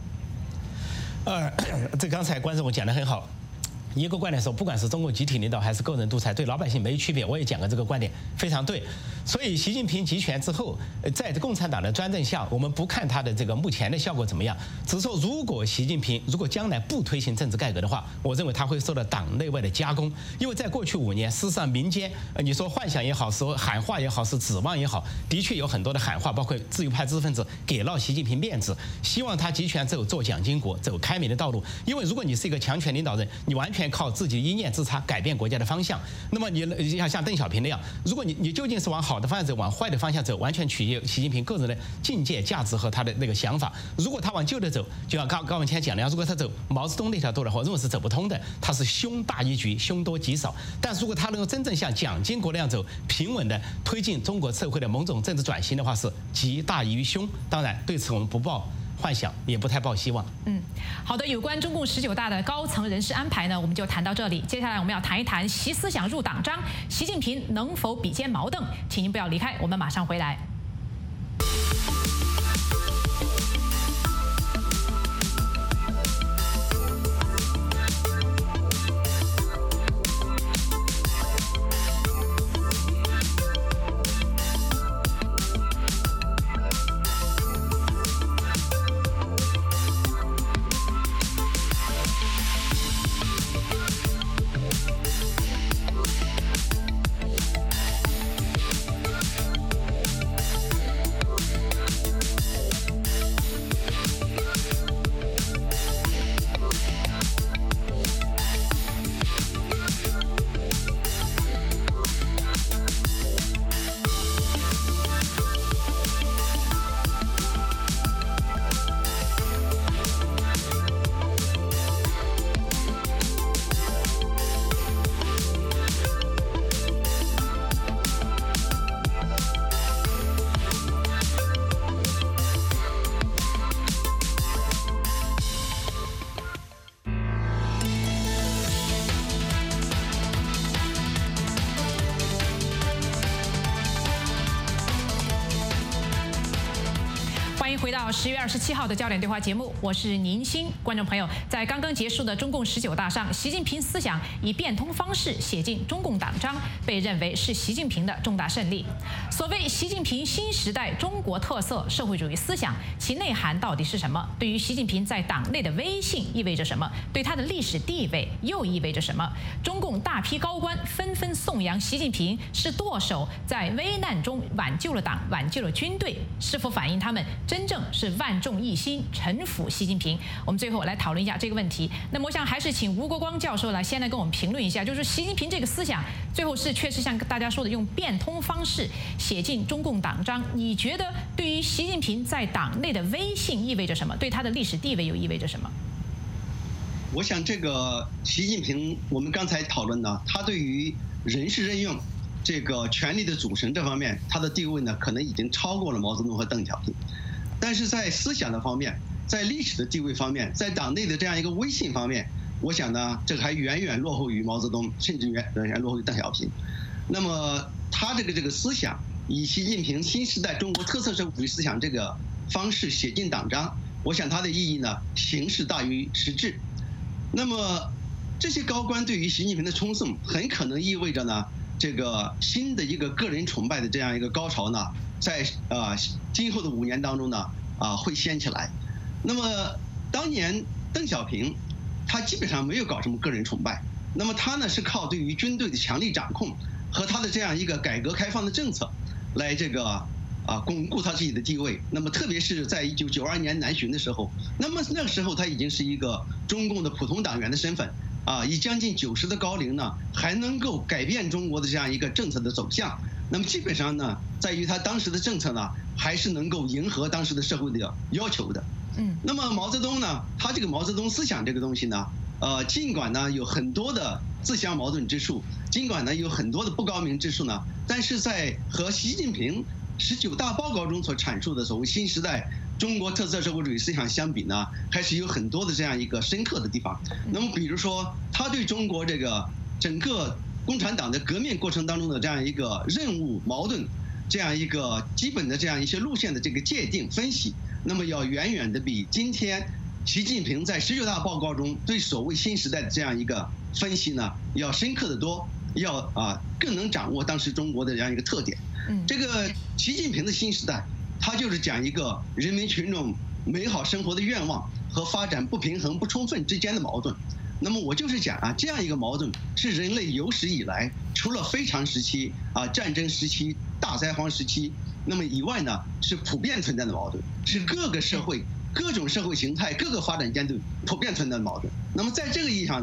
这刚才观众讲得很好。一个观点说，不管是中国集体领导还是个人独裁，对老百姓没区别。我也讲了这个观点，非常对。所以习近平集权之后，在共产党的专政下，我们不看他的这个目前的效果怎么样，只说如果习近平如果将来不推行政治改革的话，我认为他会受到党内外的夹攻。因为在过去5年，事实上民间你说幻想也好，说喊话也好，是指望也好，的确有很多的喊话，包括自由派知识分子给了习近平面子，希望他集权走蒋经国，走开明的道路。因为如果你是一个强权领导人，你完全全靠自己一念之差改变国家的方向。那么你像邓小平那样，如果你究竟是往好的方向走，往坏的方向走，完全取决于习近平个人的境界、价值和他的那个想法。如果他往旧的走，就像刚文前讲的，如果他走毛泽东那条道的话，我认为是走不通的。他是凶大一局，凶多吉少。但是如果他能够真正像蒋经国那样走，平稳的推进中国社会的某种政治转型的话，是吉大于凶。当然，对此我们不抱幻想，也不太抱希望。 好的，有关中共19大的高层人事安排呢，我们就谈到这里。接下来我们要谈一谈习思想入党章，习近平能否比肩毛邓？请您不要离开，我们马上回来。欢迎回到10月27号的焦点对话节目，我是宁鑫。观众朋友，在刚刚结束的中共19大上，习近平思想以变通方式写进中共党章，被认为是习近平的重大胜利。所谓习近平新时代中国特色社会主义思想，其内涵到底是什么？对于习近平在党内的威信意味着什么？对他的历史地位又意味着什么？中共大批高官纷纷颂扬习近平是舵手，在危难中挽救了党，挽救了军队，是否反映他们真正是万众一心臣服习近平？我们最后来讨论一下这个问题。那么我想还是请吴国光教授来先来跟我们评论一下，就是习近平这个思想最后是确实像大家说的用变通方式写进中共党章，你觉得对于习近平在党内的威信意味着什么？对他的历史地位又意味着什么？ 我想这个习近平，我们刚才讨论呢，他对于人事任用这个权力的组成这方面，他的地位呢可能已经超过了毛泽东和邓小平。但是在思想的方面，在历史的地位方面，在党内的这样一个威信方面，我想呢，这个还远远落后于毛泽东，甚至远落后于邓小平。那么他这个思想，以习近平新时代中国特色社会主义思想这个方式写进党章，我想它的意义呢，形式大于实质。那么这些高官对于习近平的称颂，很可能意味着呢，这个新的一个个人崇拜的这样一个高潮呢，在今后的5年当中呢，会掀起来。那么当年邓小平，他基本上没有搞什么个人崇拜，那么他呢是靠对于军队的强力掌控和他的这样一个改革开放的政策，来这个巩固他自己的地位。那么特别是在1992年南巡的时候，那么那个时候他已经是一个中共的普通党员的身份。以将近90的高龄呢，还能够改变中国的这样一个政策的走向。那么基本上呢，在于他当时的政策呢，还是能够迎合当时的社会的要求的。那么毛泽东呢，他这个毛泽东思想这个东西呢，尽管呢有很多的自相矛盾之处，尽管呢有很多的不高明之处呢，但是在和习近平19大报告中所阐述的所谓新时代中国特色社会主义思想相比呢，还是有很多的这样一个深刻的地方。那么比如说，他对中国这个整个共产党的革命过程当中的这样一个任务矛盾，这样一个基本的这样一些路线的这个界定分析，那么要远远的比今天习近平在19大报告中对所谓新时代的这样一个分析呢，要深刻的多，要更能掌握当时中国的这样一个特点。这个习近平的新时代，他就是讲一个人民群众美好生活的愿望和发展不平衡不充分之间的矛盾。那么我就是讲这样一个矛盾是人类有史以来除了非常时期战争时期、大灾荒时期那么以外呢，是普遍存在的矛盾，是各个社会、各种社会形态、各个发展阶段普遍存在的矛盾。那么在这个意义上呢，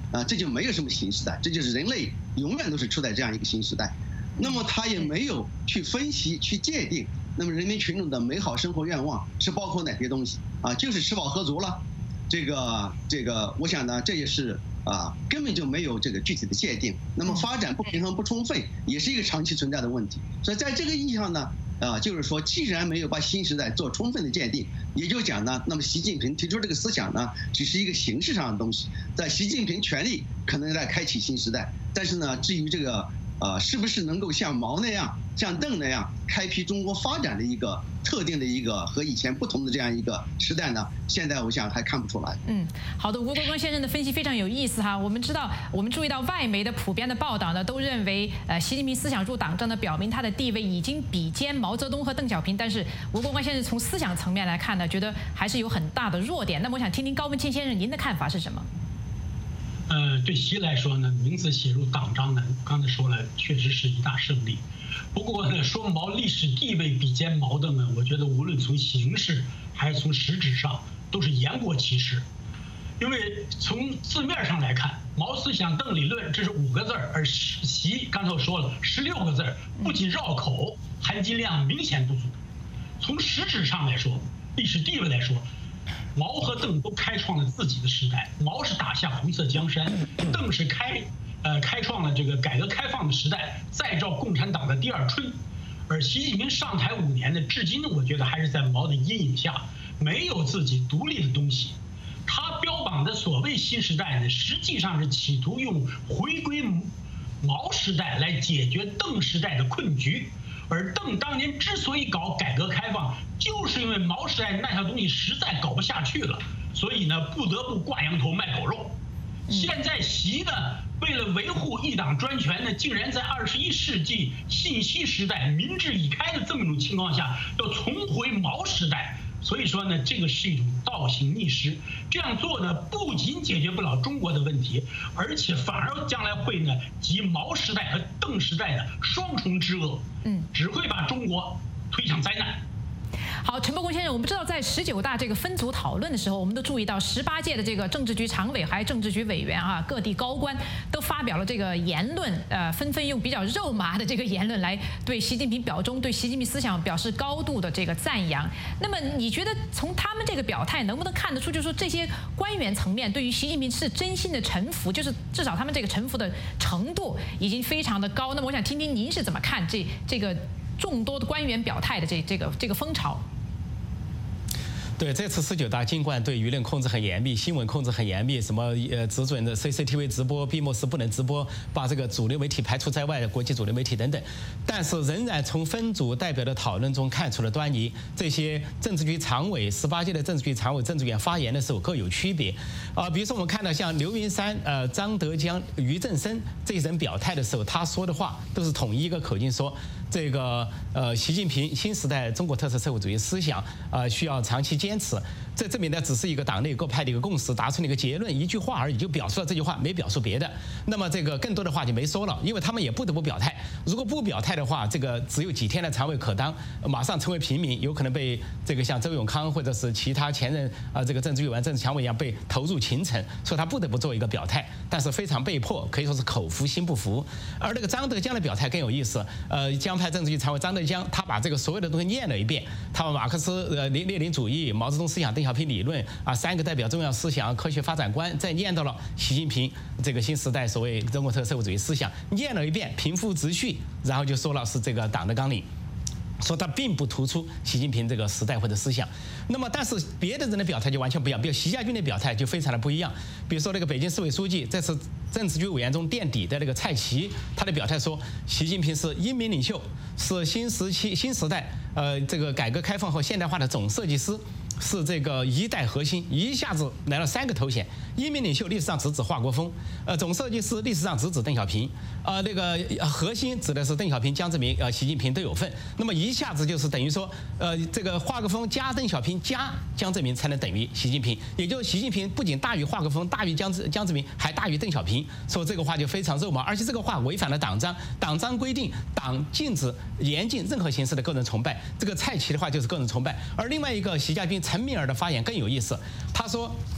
这就没有什么新时代，这就是人类永远都是处在这样一个新时代。那么他也没有去分析、去界定，那么人民群众的美好生活愿望是包括哪些东西啊？就是吃饱喝足了，这个，我想呢，这也是根本就没有这个具体的界定。那么发展不平衡、不充分，也是一个长期存在的问题。所以在这个意义上呢，就是说，既然没有把新时代做充分的界定，也就讲呢，那么习近平提出这个思想呢，只是一个形式上的东西，在习近平权力可能在开启新时代，但是呢，至于这个是不是能够像毛那样、像邓那样开辟中国发展的一个特定的一个和以前不同的这样一个时代呢？现在我想还看不出来。 好的，吴国光先生的分析非常有意思哈。我们注意到外媒的普遍的报道呢，都认为习近平思想入党章呢，表明他的地位已经比肩毛泽东和邓小平。但是吴国光先生从思想层面来看呢，觉得还是有很大的弱点。那么我想听听高文谦先生您的看法是什么？ 对习来说呢，名字写入党章呢，刚才说了，确实是一大胜利。不过呢，说毛历史地位比肩毛邓呢，我觉得无论从形式还是从实质上，都是言过其实。因为从字面上来看，毛思想、邓理论这是5个字，而习刚才我说了16个字，不仅绕口，含金量明显不足。从实质上来说，历史地位来说，毛和邓都开创了自己的时代，毛是打下红色江山，邓是开创了这个改革开放的时代，再造共产党的第2春。而习近平上台5年呢，至今我觉得还是在毛的阴影下，没有自己独立的东西。他标榜的所谓新时代呢，实际上是企图用回归毛时代来解决邓时代的困局。而邓当年之所以搞改革开放，就是因为毛时代那套东西实在搞不下去了，所以呢不得不挂羊头卖狗肉。现在习呢，为了维护一党专权呢，竟然在21世纪信息时代民智已开的这么一种情况下，要重回毛时代。所以说呢，这个是一种倒行逆施。这样做呢，不仅解决不了中国的问题，而且反而将来会呢集毛时代和邓时代的双重之恶，只会把中国推向灾难。 好，陈伯公先生，我们知道在19大这个分组讨论的时候，我们都注意到18届的这个政治局常委还有政治局委员各地高官都发表了这个言论，纷纷用比较肉麻的这个言论来对习近平表忠，对习近平思想表示高度的这个赞扬。那么你觉得从他们这个表态能不能看得出，就是说这些官员层面对于习近平是真心的臣服，就是至少他们这个臣服的程度已经非常的高？那么我想听听您是怎么看这个众多的官员表态的这个风潮？ 对，这次19大尽管对舆论控制很严密，新闻控制很严密，什么只准的 CCTV 直播，闭幕式不能直播，把这个主流媒体排除在外的国际主流媒体等等，但是仍然从分组代表的讨论中看出了端倪。这些政治局常委，18届的政治局常委、政治员发言的时候各有区别。比如说我们看到像刘云山、张德江、俞正声这些人表态的时候，他说的话都是统一一个口径，说这个习近平新时代中国特色社会主义思想需要长期坚持。这证明呢，只是一个党内各派的一个共识，达成了一个结论，一句话而已，就表述了这句话，没表述别的。那么这个更多的话就没说了，因为他们也不得不表态。如果不表态的话，这个只有几天的常委可当，马上成为平民，有可能被这个像周永康或者是其他前任这个政治委员、政治常委一样被投入群臣，所以他不得不做一个表态，但是非常被迫，可以说是口服心不服。而那个张德江的表态更有意思，江派政治局常委张德江，他把这个所有的东西念了一遍，他把马克思、列宁主义、毛泽东思想、邓小平理论3个代表重要思想、科学发展观，再念到了习近平这个新时代所谓中国特色社会主义思想，念了一遍，平铺直叙，然后就说了是这个党的纲领。说他并不突出习近平这个时代或者思想，那么但是别的人的表态就完全不一样，比如习家军的表态就非常的不一样。比如说那个北京市委书记，这次政治局委员中垫底的那个蔡奇，他的表态说，习近平是英明领袖，是新时代这个改革开放后现代化的总设计师，是这个一代核心，一下子来了3个头衔：英明领袖历史上直指华国锋，总设计师历史上直指邓小平，那个核心指的是邓小平、江泽民、习近平都有份。那么一下子就是等于说，这个华国锋加邓小平加江泽民才能等于习近平，也就是习近平不仅大于华国锋，大于江泽民，还大于邓小平。说这个话就非常肉麻，而且这个话违反了党章，党章规定党禁止严禁任何形式的个人崇拜。这个蔡奇的话就是个人崇拜。而另外一个习家军陈敏尔的发言更有意思，他说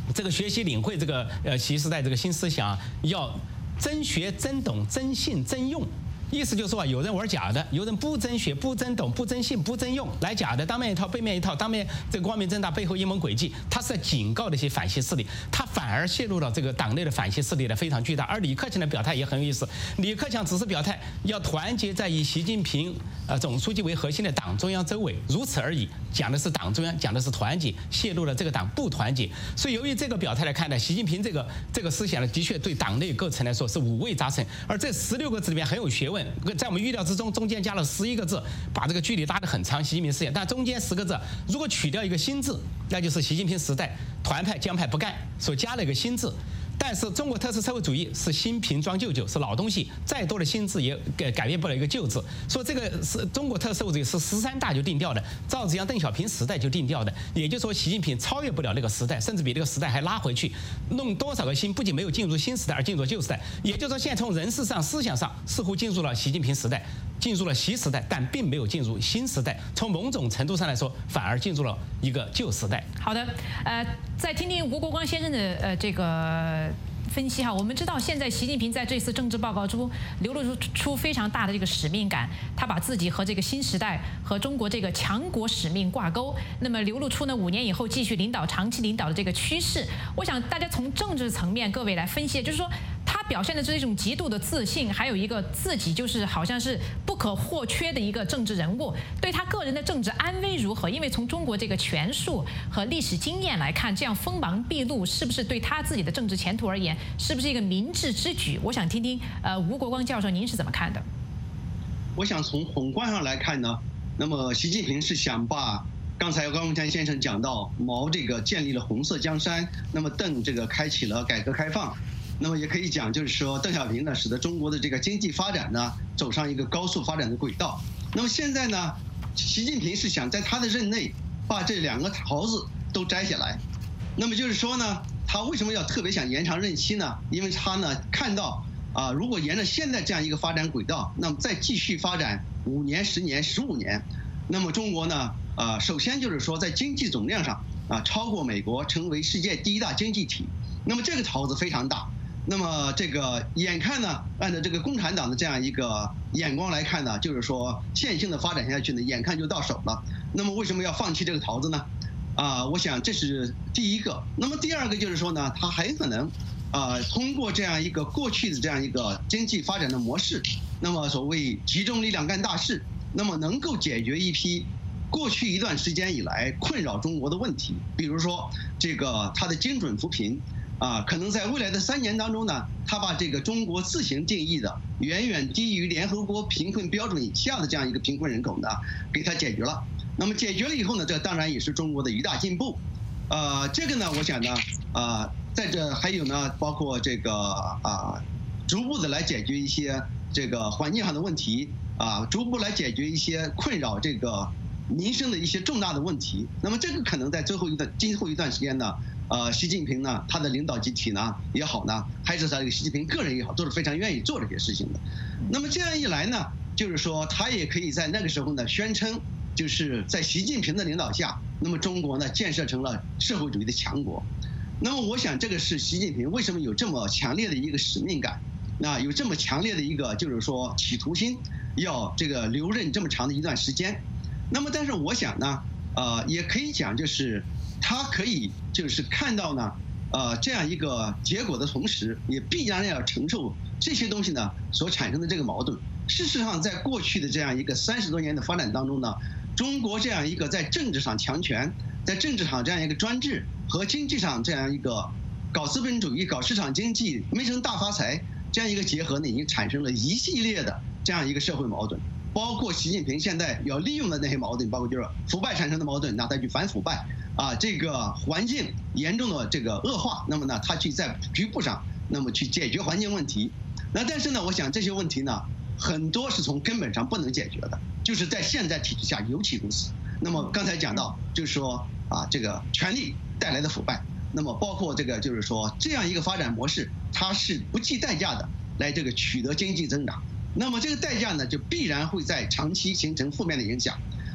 这个学习领会这个习时代这个新思想，要真学真懂真信真用。意思就是说，有人玩假的，有人不真学不真懂不真信不真用，来假的，当面一套背面一套，当面这个光明正大，背后阴谋诡计。他是在警告那些反西势力，他反而泄露了这个党内的反西势力的非常巨大。而李克强的表态也很有意思，李克强只是表态要团结在以习近平总书记为核心的党中央周围，如此而已。讲的是党中央，讲的是团结，泄露了这个党不团结。所以由于这个表态来看呢，习近平这个思想呢，的确对党内各层来说是五味杂陈。而这16个字里面很有学问。在我们预料之中，中间加了11个字，把这个距离拉得很长。习近平思想，但中间10个字，如果取掉一个新字，那就是习近平时代团派江派不干，所加了一个新字。但是中国特色社会主义是新瓶装旧酒，是老东西，再多的新字也改变不了一个旧字。说这个是中国特色社会主义是13大就定调的，赵紫阳、邓小平时代就定调的。也就是说，习近平超越不了那个时代，甚至比那个时代还拉回去，弄多少个新，不仅没有进入新时代，而进入了旧时代。也就是说，现在从人事上、思想上，似乎进入了习近平时代，进入了习时代，但并没有进入新时代。从某种程度上来说，反而进入了一个旧时代。 好的，再听听吴国光先生的这个分析哈。我们知道，现在习近平在这次政治报告中流露出非常大的这个使命感，他把自己和这个新时代和中国这个强国使命挂钩，那么流露出呢5年以后继续长期领导的这个趋势。我想大家从政治层面各位来分析，就是说他表现的这种极度的自信，还有一个自己就是好像是不可或缺的一个政治人物，对他个人的政治安危如何？因为从中国这个权术和历史经验来看，这样锋芒毕露，是不是对他自己的政治前途而言，是不是一个明智之举？我想听听吴国光教授您是怎么看的？ 我想从宏观上来看呢，那么习近平是想把刚才高永强先生讲到毛这个建立了红色江山，那么邓这个开启了改革开放。那么也可以讲，就是说邓小平呢，使得中国的这个经济发展呢走上一个高速发展的轨道。那么现在呢，习近平是想在他的任内把这2个桃子都摘下来。那么就是说呢，他为什么要特别想延长任期呢？因为他呢看到如果沿着现在这样一个发展轨道，那么再继续发展5年、10年、15年，那么中国呢，首先就是说在经济总量上超过美国，成为世界第1大经济体。那么这个桃子非常大。那么这个眼看呢，按照这个共产党的这样一个眼光来看呢，就是说线性的发展下去呢，眼看就到手了。那么为什么要放弃这个桃子呢？我想这是第一个。那么第二个就是说呢，他很可能通过这样一个过去的这样一个经济发展的模式，那么所谓集中力量干大事，那么能够解决一批过去一段时间以来困扰中国的问题，比如说这个他的精准扶贫。可能在未来的3年当中呢，他把这个中国自行定义的远远低于联合国贫困标准以下的这样一个贫困人口呢，给他解决了。那么解决了以后呢，这当然也是中国的一大进步。这个呢，我想呢，在这还有呢，包括这个逐步的来解决一些这个环境上的问题，逐步来解决一些困扰这个民生的一些重大的问题。那么这个可能在今后一段时间呢。习近平呢，他的领导集体呢也好呢，还是他这个习近平个人也好，都是非常愿意做这些事情的。那么这样一来呢，就是说他也可以在那个时候呢宣称，就是在习近平的领导下，那么中国呢建设成了社会主义的强国。那么我想这个是习近平为什么有这么强烈的一个使命感，有这么强烈的一个就是说企图心，要这个留任这么长的一段时间。那么但是我想呢，也可以讲就是他可以就是看到呢，这样一个结果的同时，也必然要承受这些东西呢所产生的这个矛盾。事实上，在过去的这样一个30多年的发展当中呢，中国这样一个在政治上强权，在政治上这样一个专制和经济上这样一个搞资本主义、搞市场经济、没成大发财这样一个结合呢，已经产生了一系列的这样一个社会矛盾。包括习近平现在要利用的那些矛盾，包括就是腐败产生的矛盾，那他去反腐败这个环境严重的这个恶化，那么呢，他去在局部上，那么去解决环境问题。那但是呢，我想这些问题呢，很多是从根本上不能解决的，就是在现在体制下尤其如此。那么刚才讲到，就是说这个权力带来的腐败，那么包括这个就是说这样一个发展模式，它是不计代价的来这个取得经济增长。那么这个代价呢，就必然会在长期形成负面的影响。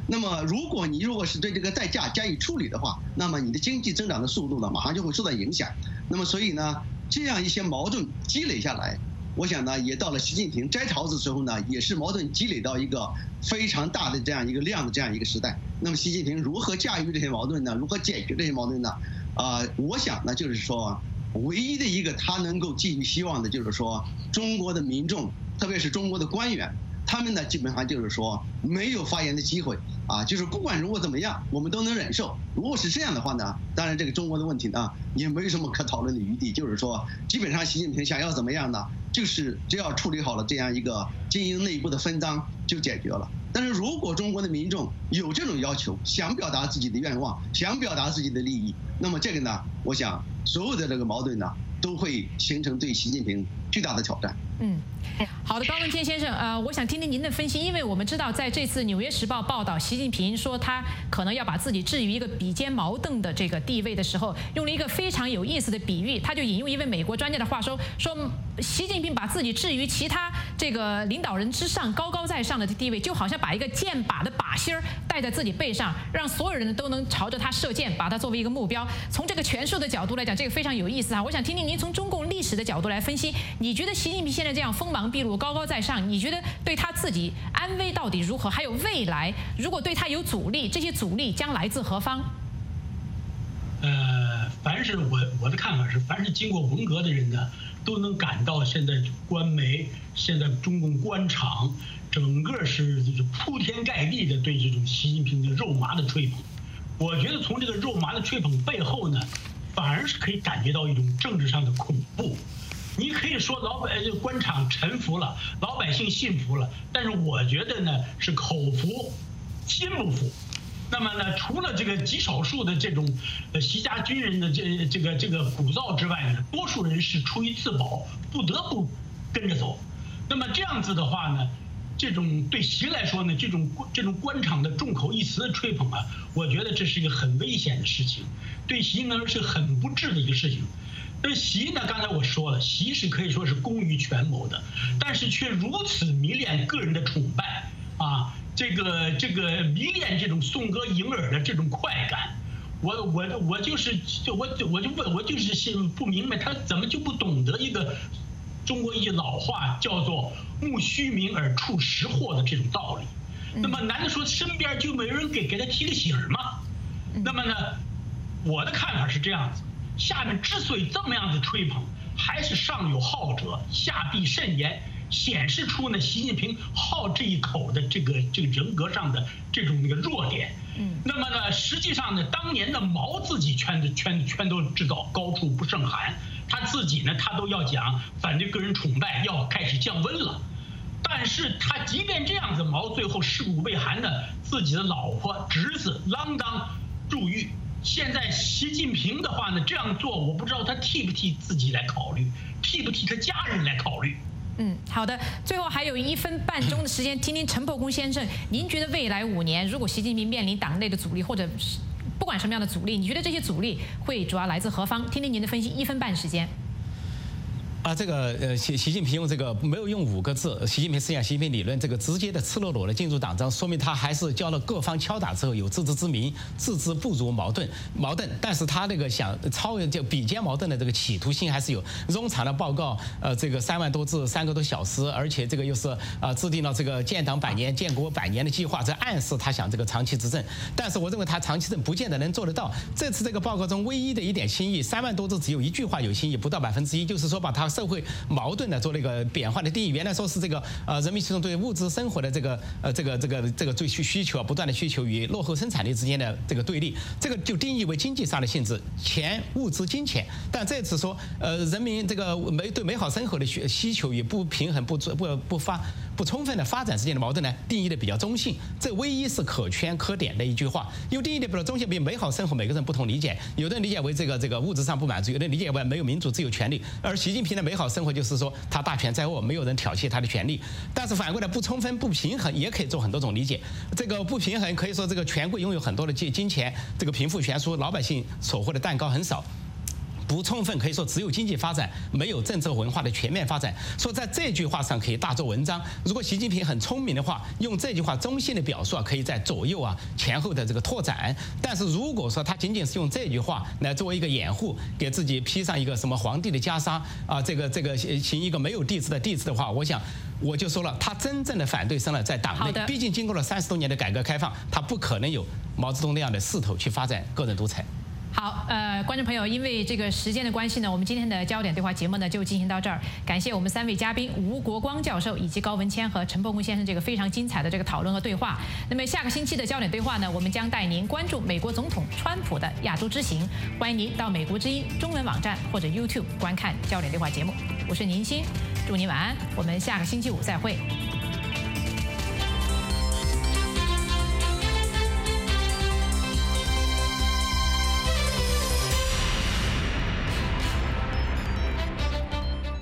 那么如果是对这个代价加以处理的话，那么你的经济增长的速度呢，马上就会受到影响。那么所以呢，这样一些矛盾积累下来，我想呢，也到了习近平摘桃子的时候呢，也是矛盾积累到一个非常大的这样一个量的这样一个时代。那么习近平如何驾驭这些矛盾呢？如何解决这些矛盾呢？我想呢，就是说，唯一的一个他能够寄予希望的，就是说，中国的民众，特别是中国的官员，他们呢基本上就是说没有发言的机会啊，就是不管如果怎么样，我们都能忍受。如果是这样的话呢，当然这个中国的问题呢也没什么可讨论的余地，就是说，基本上习近平想要怎么样呢？就是只要处理好了这样一个经营内部的分赃就解决了。但是如果中国的民众有这种要求，想表达自己的愿望，想表达自己的利益，那么这个呢，我想所有的这个矛盾呢，都会形成对习近平巨大的挑战。 好的，高文天先生，我想听听您的分析，因为我们知道，在这次《纽约时报》报道习近平说他可能要把自己置于一个比肩毛邓的这个地位的时候，用了一个非常有意思的比喻，他就引用一位美国专家的话说习近平把自己置于其他这个领导人之上，高高在上的地位，就好像把一个箭靶的靶心带在自己背上，让所有人都能朝着他射箭，把他作为一个目标。从这个权术的角度来讲，这个非常有意思啊！我想听听您从中共历史的角度来分析，你觉得习近平现在这样锋芒毕露、高高在上，你觉得对他自己安危到底如何？还有未来，如果对他有阻力，这些阻力将来自何方？ 凡是我的看法是，凡是经过文革的人呢，都能感到现在官媒、现在中共官场，整个是就是铺天盖地的对这种习近平的肉麻的吹捧。我觉得从这个肉麻的吹捧背后呢，反而是可以感觉到一种政治上的恐怖。你可以说官场臣服了，老百姓信服了，但是我觉得呢是口服，心不服。那么呢，除了这个极少数的这种习家军人的这个鼓噪之外呢，多数人是出于自保，不得不跟着走。那么这样子的话呢，这种对习来说呢，这种官场的众口一词的吹捧啊，我觉得这是一个很危险的事情，对习呢是很不智的一个事情。那习呢，刚才我说了，习是可以说是功于权谋的，但是却如此迷恋个人的崇拜啊。这个迷恋这种颂歌迎耳的这种快感，我就是不明白他怎么就不懂得一个中国一句老话叫做慕虚名而触实祸的这种道理。那么难道说身边就没有人给他提个醒吗？那么呢，我的看法是这样子，下面之所以这么样子吹捧，还是上有好者，下必甚焉。显示出呢，习近平好这一口的这个人格上的这种那个弱点。那么呢，实际上呢，当年的毛自己全都知道高处不胜寒，他自己呢，他都要讲反对个人崇拜要开始降温了。但是他即便这样子，毛最后尸骨未寒的自己的老婆侄子锒铛入狱。现在习近平的话呢，这样做，我不知道他替不替自己来考虑，替不替他家人来考虑。 好的，最后还有1分半钟的时间，听听陈伯公先生，您觉得未来5年，如果习近平面临党内的阻力，或者是不管什么样的阻力，你觉得这些阻力会主要来自何方？听听您的分析，1分半时间。 这个习近平用这个没有用5个字，习近平思想、习近平理论，这个直接的赤裸裸的进入党章，说明他还是交了各方敲打之后有自知之明，自知不如矛盾，但是他这个想超越就比肩矛盾的这个企图心还是有。冗长的报告，这个3万多字，3个多小时，而且这个又是制定了这个建党100年、建国100年的计划，这暗示他想这个长期执政。但是我认为他长期执政不见得能做得到。这次这个报告中唯一的一点新意，3万多字只有1句话有新意，不到1%，就是说把他社会矛盾呢做了一个变化的定义。原来说是这个人民群众对物质生活的这个最需求不断的需求与落后生产力之间的这个对立，这个就定义为经济上的性质，钱、物质、金钱。但这次说人民这个对美好生活的需求与不平衡、不充分的发展之间的矛盾呢，定义的比较中性。这唯一是可圈可点的一句话，因为定义的比较中性，比美好生活每个人不同理解，有的人理解为这个物质上不满足，有的人理解为没有民主自由权利。而习近平的美好生活就是说他大权在握，没有人挑衅他的权利。但是反过来不充分、不平衡也可以做很多种理解。这个不平衡可以说这个权贵拥有很多的金钱，这个贫富悬殊，老百姓所获的蛋糕很少。 不充分，可以说只有经济发展，没有政治文化的全面发展。说在这句话上可以大做文章。如果习近平很聪明的话，用这句话中性的表述可以在左右前后的这个拓展。但是如果说他仅仅是用这句话来作为一个掩护，给自己披上一个什么皇帝的袈裟这个行一个没有帝制的帝制的话，我想我就说了，他真正的反对声在党内。毕竟经过了30多年的改革开放，他不可能有毛泽东那样的势头去发展个人独裁。 好，观众朋友，因为这个时间的关系呢，我们今天的焦点对话节目呢就进行到这儿。感谢我们3位嘉宾吴国光教授以及高文谦和陈伯公先生这个非常精彩的这个讨论和对话。那么下个星期的焦点对话呢，我们将带您关注美国总统川普的亚洲之行。欢迎您到美国之音中文网站或者 YouTube 观看焦点对话节目。我是宁鑫，祝您晚安，我们下个星期五再会。